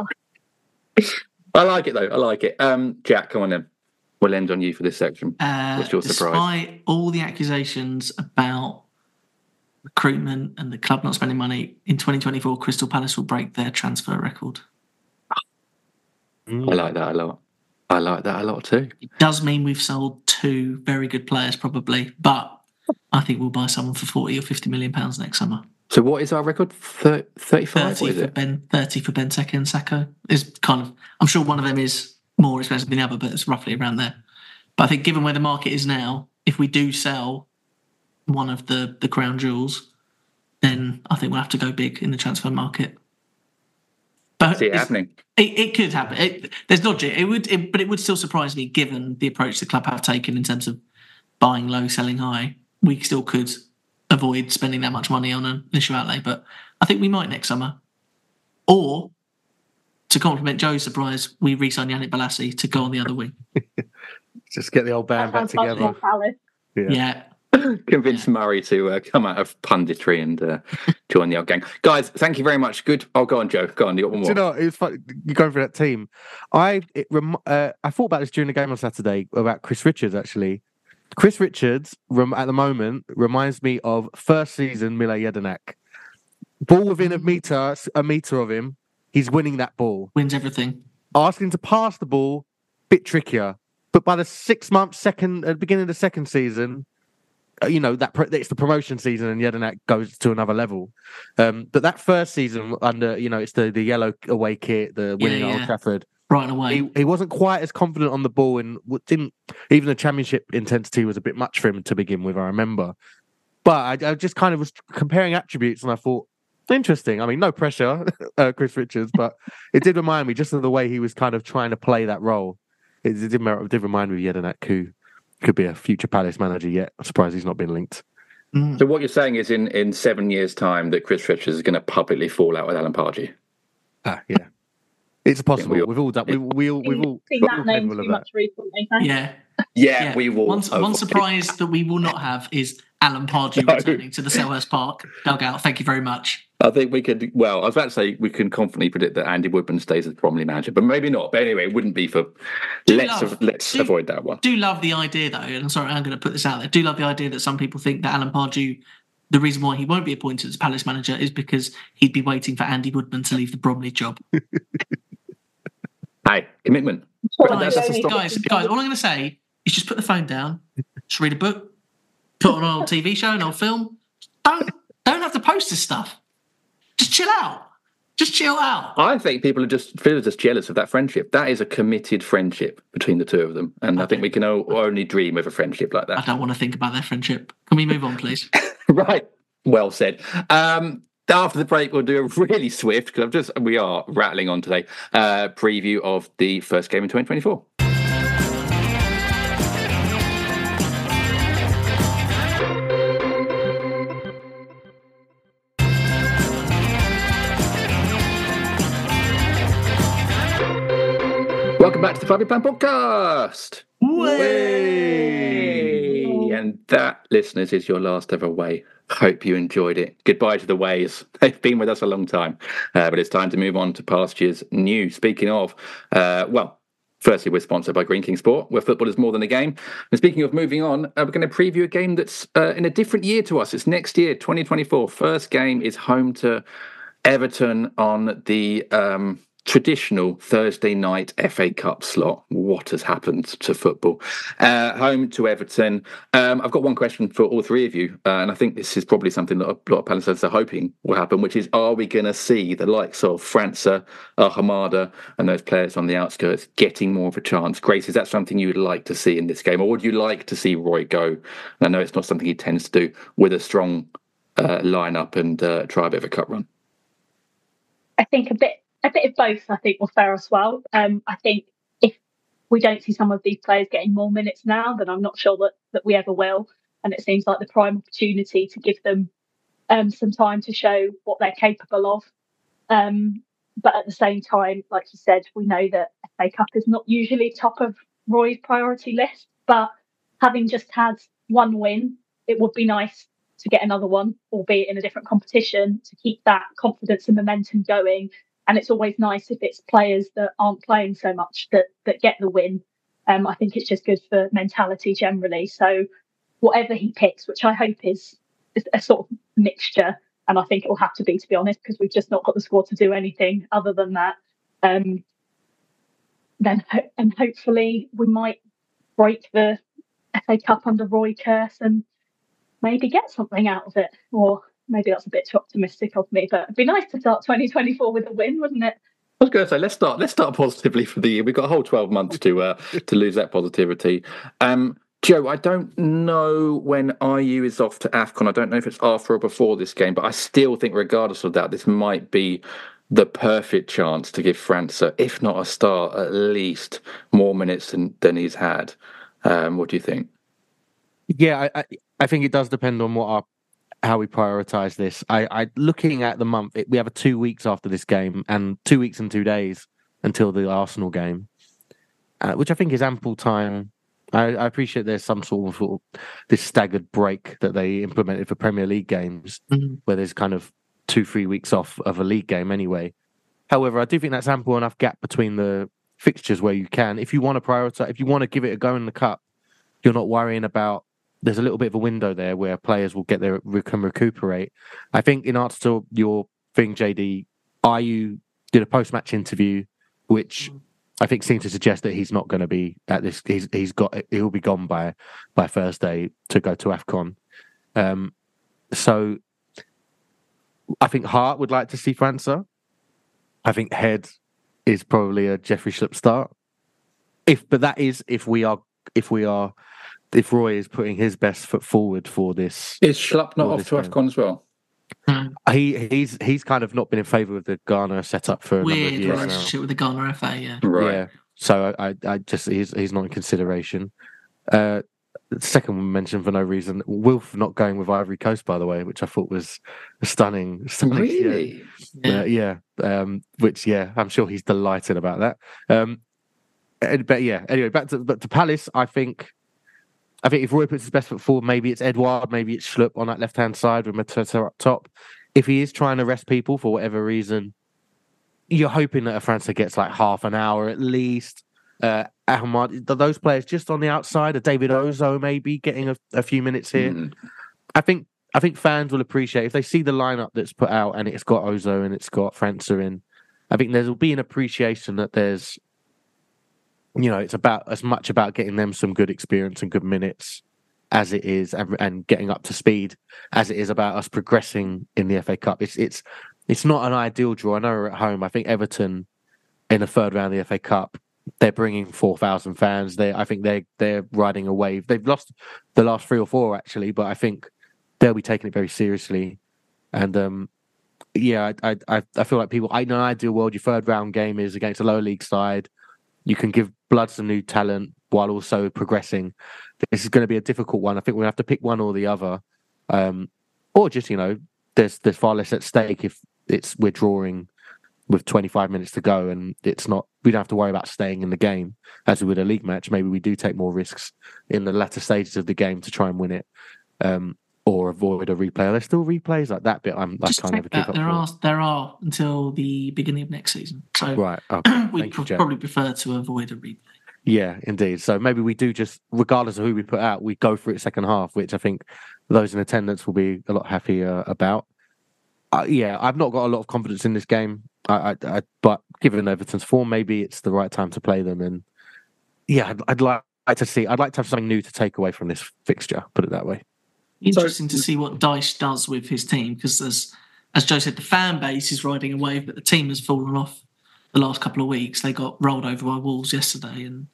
I like it though. I like it. Jack, come on then. We'll end on you for this section. What's your surprise? Despite all the accusations about recruitment and the club not spending money, in 2024, Crystal Palace will break their transfer record. I like that a lot. I like that a lot too. It does mean we've sold 2 very good players, probably, but I think we'll buy someone for 40 or 50 million pounds next summer. So what is our record? 35? 30 for Benteke and Sacco is kind of. I'm sure one of them is more expensive than the other, but it's roughly around there. But I think, given where the market is now, if we do sell one of the crown jewels, then I think we'll have to go big in the transfer market. But see it happening. It could happen. There's logic. But it would still surprise me, given the approach the club have taken in terms of buying low, selling high. We still could avoid spending that much money on an initial outlay, but I think we might next summer. Or, to complement Joe's surprise, we re-sign Yannick Bolasie to go on the other wing. Just get the old band back together. Yeah. Convince Murray to come out of punditry and join the old gang. Guys, thank you very much. Good. Oh, go on, Joe. Go on. You got one more. Do you know, it was fun. You're going for that team. I thought about this during the game on Saturday about Chris Richards, actually. Chris Richards, at the moment, reminds me of first season Mile Jedinak. Ball within a meter of him, he's winning that ball. Wins everything. Asking to pass the ball, bit trickier. But by the 6 months, beginning of the second season, it's the promotion season and Jedinak goes to another level. But that first season under, it's the yellow away kit, the winning at Old Trafford. Right away. He wasn't quite as confident on the ball and didn't, even the championship intensity was a bit much for him to begin with, I remember. But I just kind of was comparing attributes and I thought, interesting. I mean, no pressure, Chris Richards, but it did remind me just of the way he was kind of trying to play that role. It did remind me of Jedinak, who could be a future Palace manager yet. I'm surprised he's not been linked. So what you're saying is in 7 years' time that Chris Richards is going to publicly fall out with Alan Pardew? Yeah. It's possible. We've all done. We've all seen that name too much recently. Yeah, we will. One surprise that we will not have is Alan Pardew returning to the Selhurst Park dugout. Thank you very much. I think we could. Well, I was about to say we can confidently predict that Andy Woodman stays as Bromley manager, but maybe not. But anyway, it wouldn't be for. Let's avoid that one. Do love the idea though, and I'm sorry, I'm going to put this out there. Do love the idea that some people think that Alan Pardew, the reason why he won't be appointed as Palace manager is because he'd be waiting for Andy Woodman to leave the Bromley job. Hey, commitment. Guys, all I'm going to say is just put the phone down, just read a book, put on an old TV show, an old film. Don't have to post this stuff. Just chill out. Just chill out. I think people are just jealous of that friendship. That is a committed friendship between the two of them, and I think we can only dream of a friendship like that. I don't want to think about their friendship. Can we move on, please? Right. Well said. After the break, we'll do a really swift, because we are rattling on today, preview of the first game in 2024. Welcome back to the 5-Year Plan Podcast. Way! And that, listeners, is your last ever way. Hope you enjoyed it. Goodbye to the ways. They've been with us a long time. But it's time to move on to past year's news. Speaking of, firstly, we're sponsored by Greene King Sport, where football is more than a game. And speaking of moving on, we're going to preview a game that's in a different year to us. It's next year, 2024. First game is home to Everton on the traditional Thursday night FA Cup slot. What has happened to football? Home to Everton. I've got one question for all three of you, and I think this is probably something that a lot of Palace fans are hoping will happen, which is, are we going to see the likes of França, Hamada, and those players on the outskirts getting more of a chance? Grace, is that something you would like to see in this game, or would you like to see Roy go? And I know it's not something he tends to do, with a strong lineup and try a bit of a cut run. I think a bit of both, I think, will fare us well. I think if we don't see some of these players getting more minutes now, then I'm not sure that we ever will. And it seems like the prime opportunity to give them some time to show what they're capable of. But at the same time, like you said, we know that FA Cup is not usually top of Roy's priority list. But having just had one win, it would be nice to get another one, albeit in a different competition, to keep that confidence and momentum going. And it's always nice if it's players that aren't playing so much that get the win. I think it's just good for mentality generally. So whatever he picks, which I hope is a sort of mixture, and I think it will have to be honest, because we've just not got the squad to do anything other than that. and hopefully we might break the FA Cup under Roy Kearse and maybe get something out of it. Or maybe that's a bit too optimistic of me, but it'd be nice to start 2024 with a win, wouldn't it? I was going to say, let's start positively for the year. We've got a whole 12 months to lose that positivity. Joe, I don't know when IU is off to AFCON. I don't know if it's after or before this game, but I still think, regardless of that, this might be the perfect chance to give França, if not a start, at least more minutes than he's had. What do you think? Yeah, I think it does depend on how we prioritise this. I looking at the month, we have 2 weeks after this game and 2 weeks and 2 days until the Arsenal game, which I think is ample time. I appreciate there's some sort of this staggered break that they implemented for Premier League games, where there's kind of 2-3 weeks off of a league game anyway. However, I do think that's ample enough gap between the fixtures where you can, if you want to prioritise, if you want to give it a go in the cup, you're not worrying about. There's a little bit of a window there where players will can recuperate. I think in answer to your thing, JD, IU did a post-match interview, which I think seemed to suggest that he's not going to be at this. He'll be gone by Thursday to go to AFCON. So I think Hart would like to see França. I think Head is probably a Jeffrey Schlupp start. If Roy is putting his best foot forward for this. Is Schlupp not off to AFCON as well? He's kind of not been in favour of the Ghana setup for a number of years now. Relationship with the Ghana FA, yeah. Right. Yeah. So I just he's not in consideration. The second one mentioned for no reason. Wilf not going with Ivory Coast, by the way, which I thought was stunning. Really? Yeah. Which I'm sure he's delighted about that. But yeah, anyway, back to Palace. I think if Roy puts his best foot forward, maybe it's Edouard, maybe it's Schlupp on that left-hand side with Mateta up top. If he is trying to rest people for whatever reason, you're hoping that França gets like half an hour at least. Ahmad, those players just on the outside, David Ozo maybe getting a few minutes here. I think fans will appreciate if they see the lineup that's put out and it's got Ozo and it's got França in. I think there will be an appreciation that there's, it's about as much about getting them some good experience and good minutes as it is and getting up to speed as it is about us progressing in the FA Cup. It's not an ideal draw. I know we're at home. I think Everton in the third round of the FA Cup, they're bringing 4,000 fans. I think they're riding a wave. They've lost the last 3 or 4 actually, but I think they'll be taking it very seriously. And I feel like people. In an ideal world, your third round game is against a lower league side. You can give blood some new talent while also progressing. This is going to be a difficult one. I think we have to pick one or the other, or just there's far less at stake if we're drawing with 25 minutes to go and it's not. We don't have to worry about staying in the game as we would a league match. Maybe we do take more risks in the latter stages of the game to try and win it, or avoid a replay. Are there still replays like that bit? I can't ever keep up. There are until the beginning of next season. So right, okay. we'd probably prefer to avoid a replay. Yeah, indeed. So maybe we do just, regardless of who we put out, we go for it second half, which I think those in attendance will be a lot happier about. I've not got a lot of confidence in this game. But given Everton's form, maybe it's the right time to play them. And I'd like to have something new to take away from this fixture. Put it that way. Interesting to see what Dyche does with his team because, as Joe said, the fan base is riding a wave, but the team has fallen off the last couple of weeks. They got rolled over by Wolves yesterday, and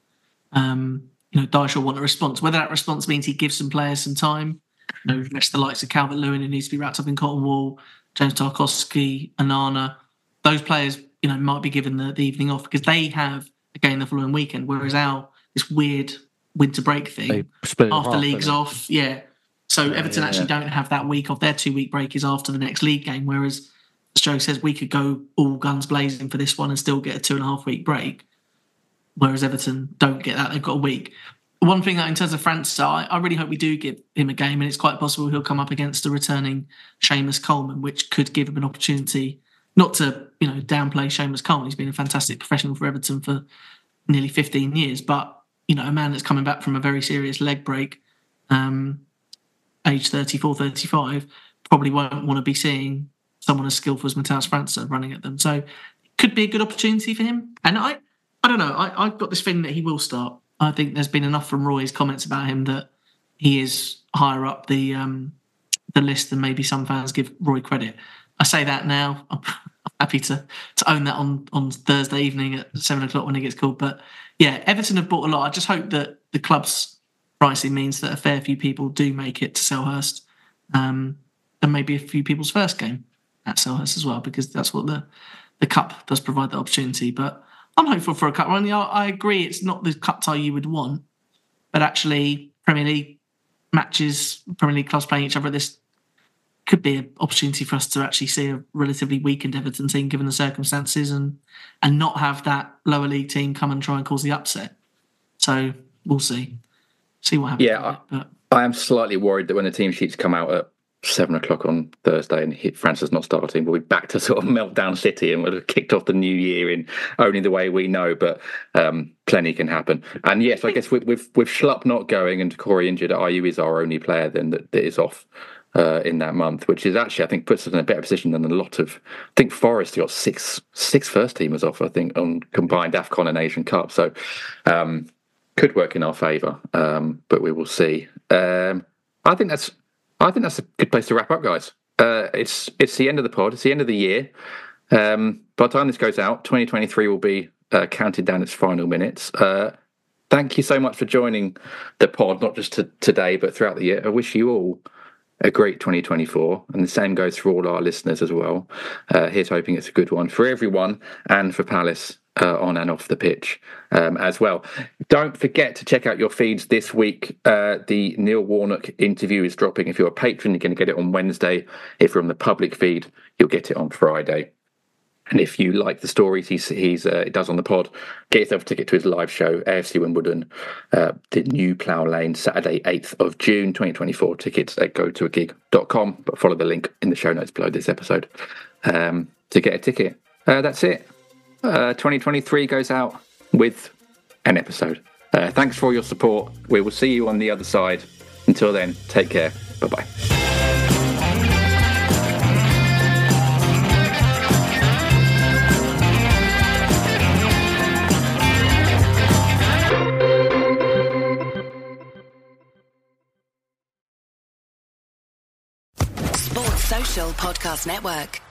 Dyche will want a response. Whether that response means he gives some players some time, rest the likes of Calvert-Lewin who needs to be wrapped up in cotton wool, James Tarkowski, Onana, those players, might be given the evening off because they have a game the following weekend, whereas this weird winter break thing after leagues off, So Everton actually don't have that week off. Their 2-week break is after the next league game, whereas, as Joe says, we could go all guns blazing for this one and still get a 2.5-week break, whereas Everton don't get that. They've got a week. One thing that in terms of França, I really hope we do give him a game, and it's quite possible he'll come up against a returning Seamus Coleman, which could give him an opportunity, not to downplay Seamus Coleman. He's been a fantastic professional for Everton for nearly 15 years, but a man that's coming back from a very serious leg break, age 34, 35, probably won't want to be seeing someone as skillful as Matheus França running at them. So it could be a good opportunity for him. And I don't know. I've got this feeling that he will start. I think there's been enough from Roy's comments about him that he is higher up the list than maybe some fans give Roy credit. I say that now. I'm happy to own that on Thursday evening at 7:00 when it gets called. But yeah, Everton have bought a lot. I just hope that the club's pricing means that a fair few people do make it to Selhurst, and maybe a few people's first game at Selhurst as well, because that's what the cup does provide the opportunity. But I'm hopeful for a cup run. I agree it's not the cup tie you would want, but actually Premier League matches, Premier League clubs playing each other, this could be an opportunity for us to actually see a relatively weakened Everton team given the circumstances and not have that lower league team come and try and cause the upset. So we'll see what happens. Yeah, I am slightly worried that when the team sheets come out at 7:00 on Thursday and France is not starting, we'll be back to sort of meltdown city and we'll have kicked off the new year in only the way we know. But plenty can happen. And yes, I guess with Schlupp not going and Corey injured, Ayew is our only player then that is off in that month, which is actually, I think, puts us in a better position than a lot of. I think Forest got six first teamers off, I think, on combined AFCON and Asian Cup. So could work in our favour, but we will see. I think that's a good place to wrap up, guys. It's the end of the pod. It's the end of the year. By the time this goes out, 2023 will be counted down its final minutes. Thank you so much for joining the pod, not just today, but throughout the year. I wish you all a great 2024, and the same goes for all our listeners as well. Here's hoping it's a good one for everyone and for Palace on and off the pitch as well. Don't forget to check out your feeds this week. The Neil Warnock interview is dropping. If you're a patron, you're going to get it on Wednesday. If you're on the public feed, you'll get it on Friday. And if you like the stories he does on the pod, get yourself a ticket to his live show, AFC Wimbledon, the New Plough Lane, Saturday, 8th of June, 2024. Tickets at gotoagig.com, but follow the link in the show notes below this episode to get a ticket. That's it. 2023 goes out with an episode. Thanks for all your support. We will see you on the other side. Until then, take care. Bye-bye. Sports Social Podcast Network.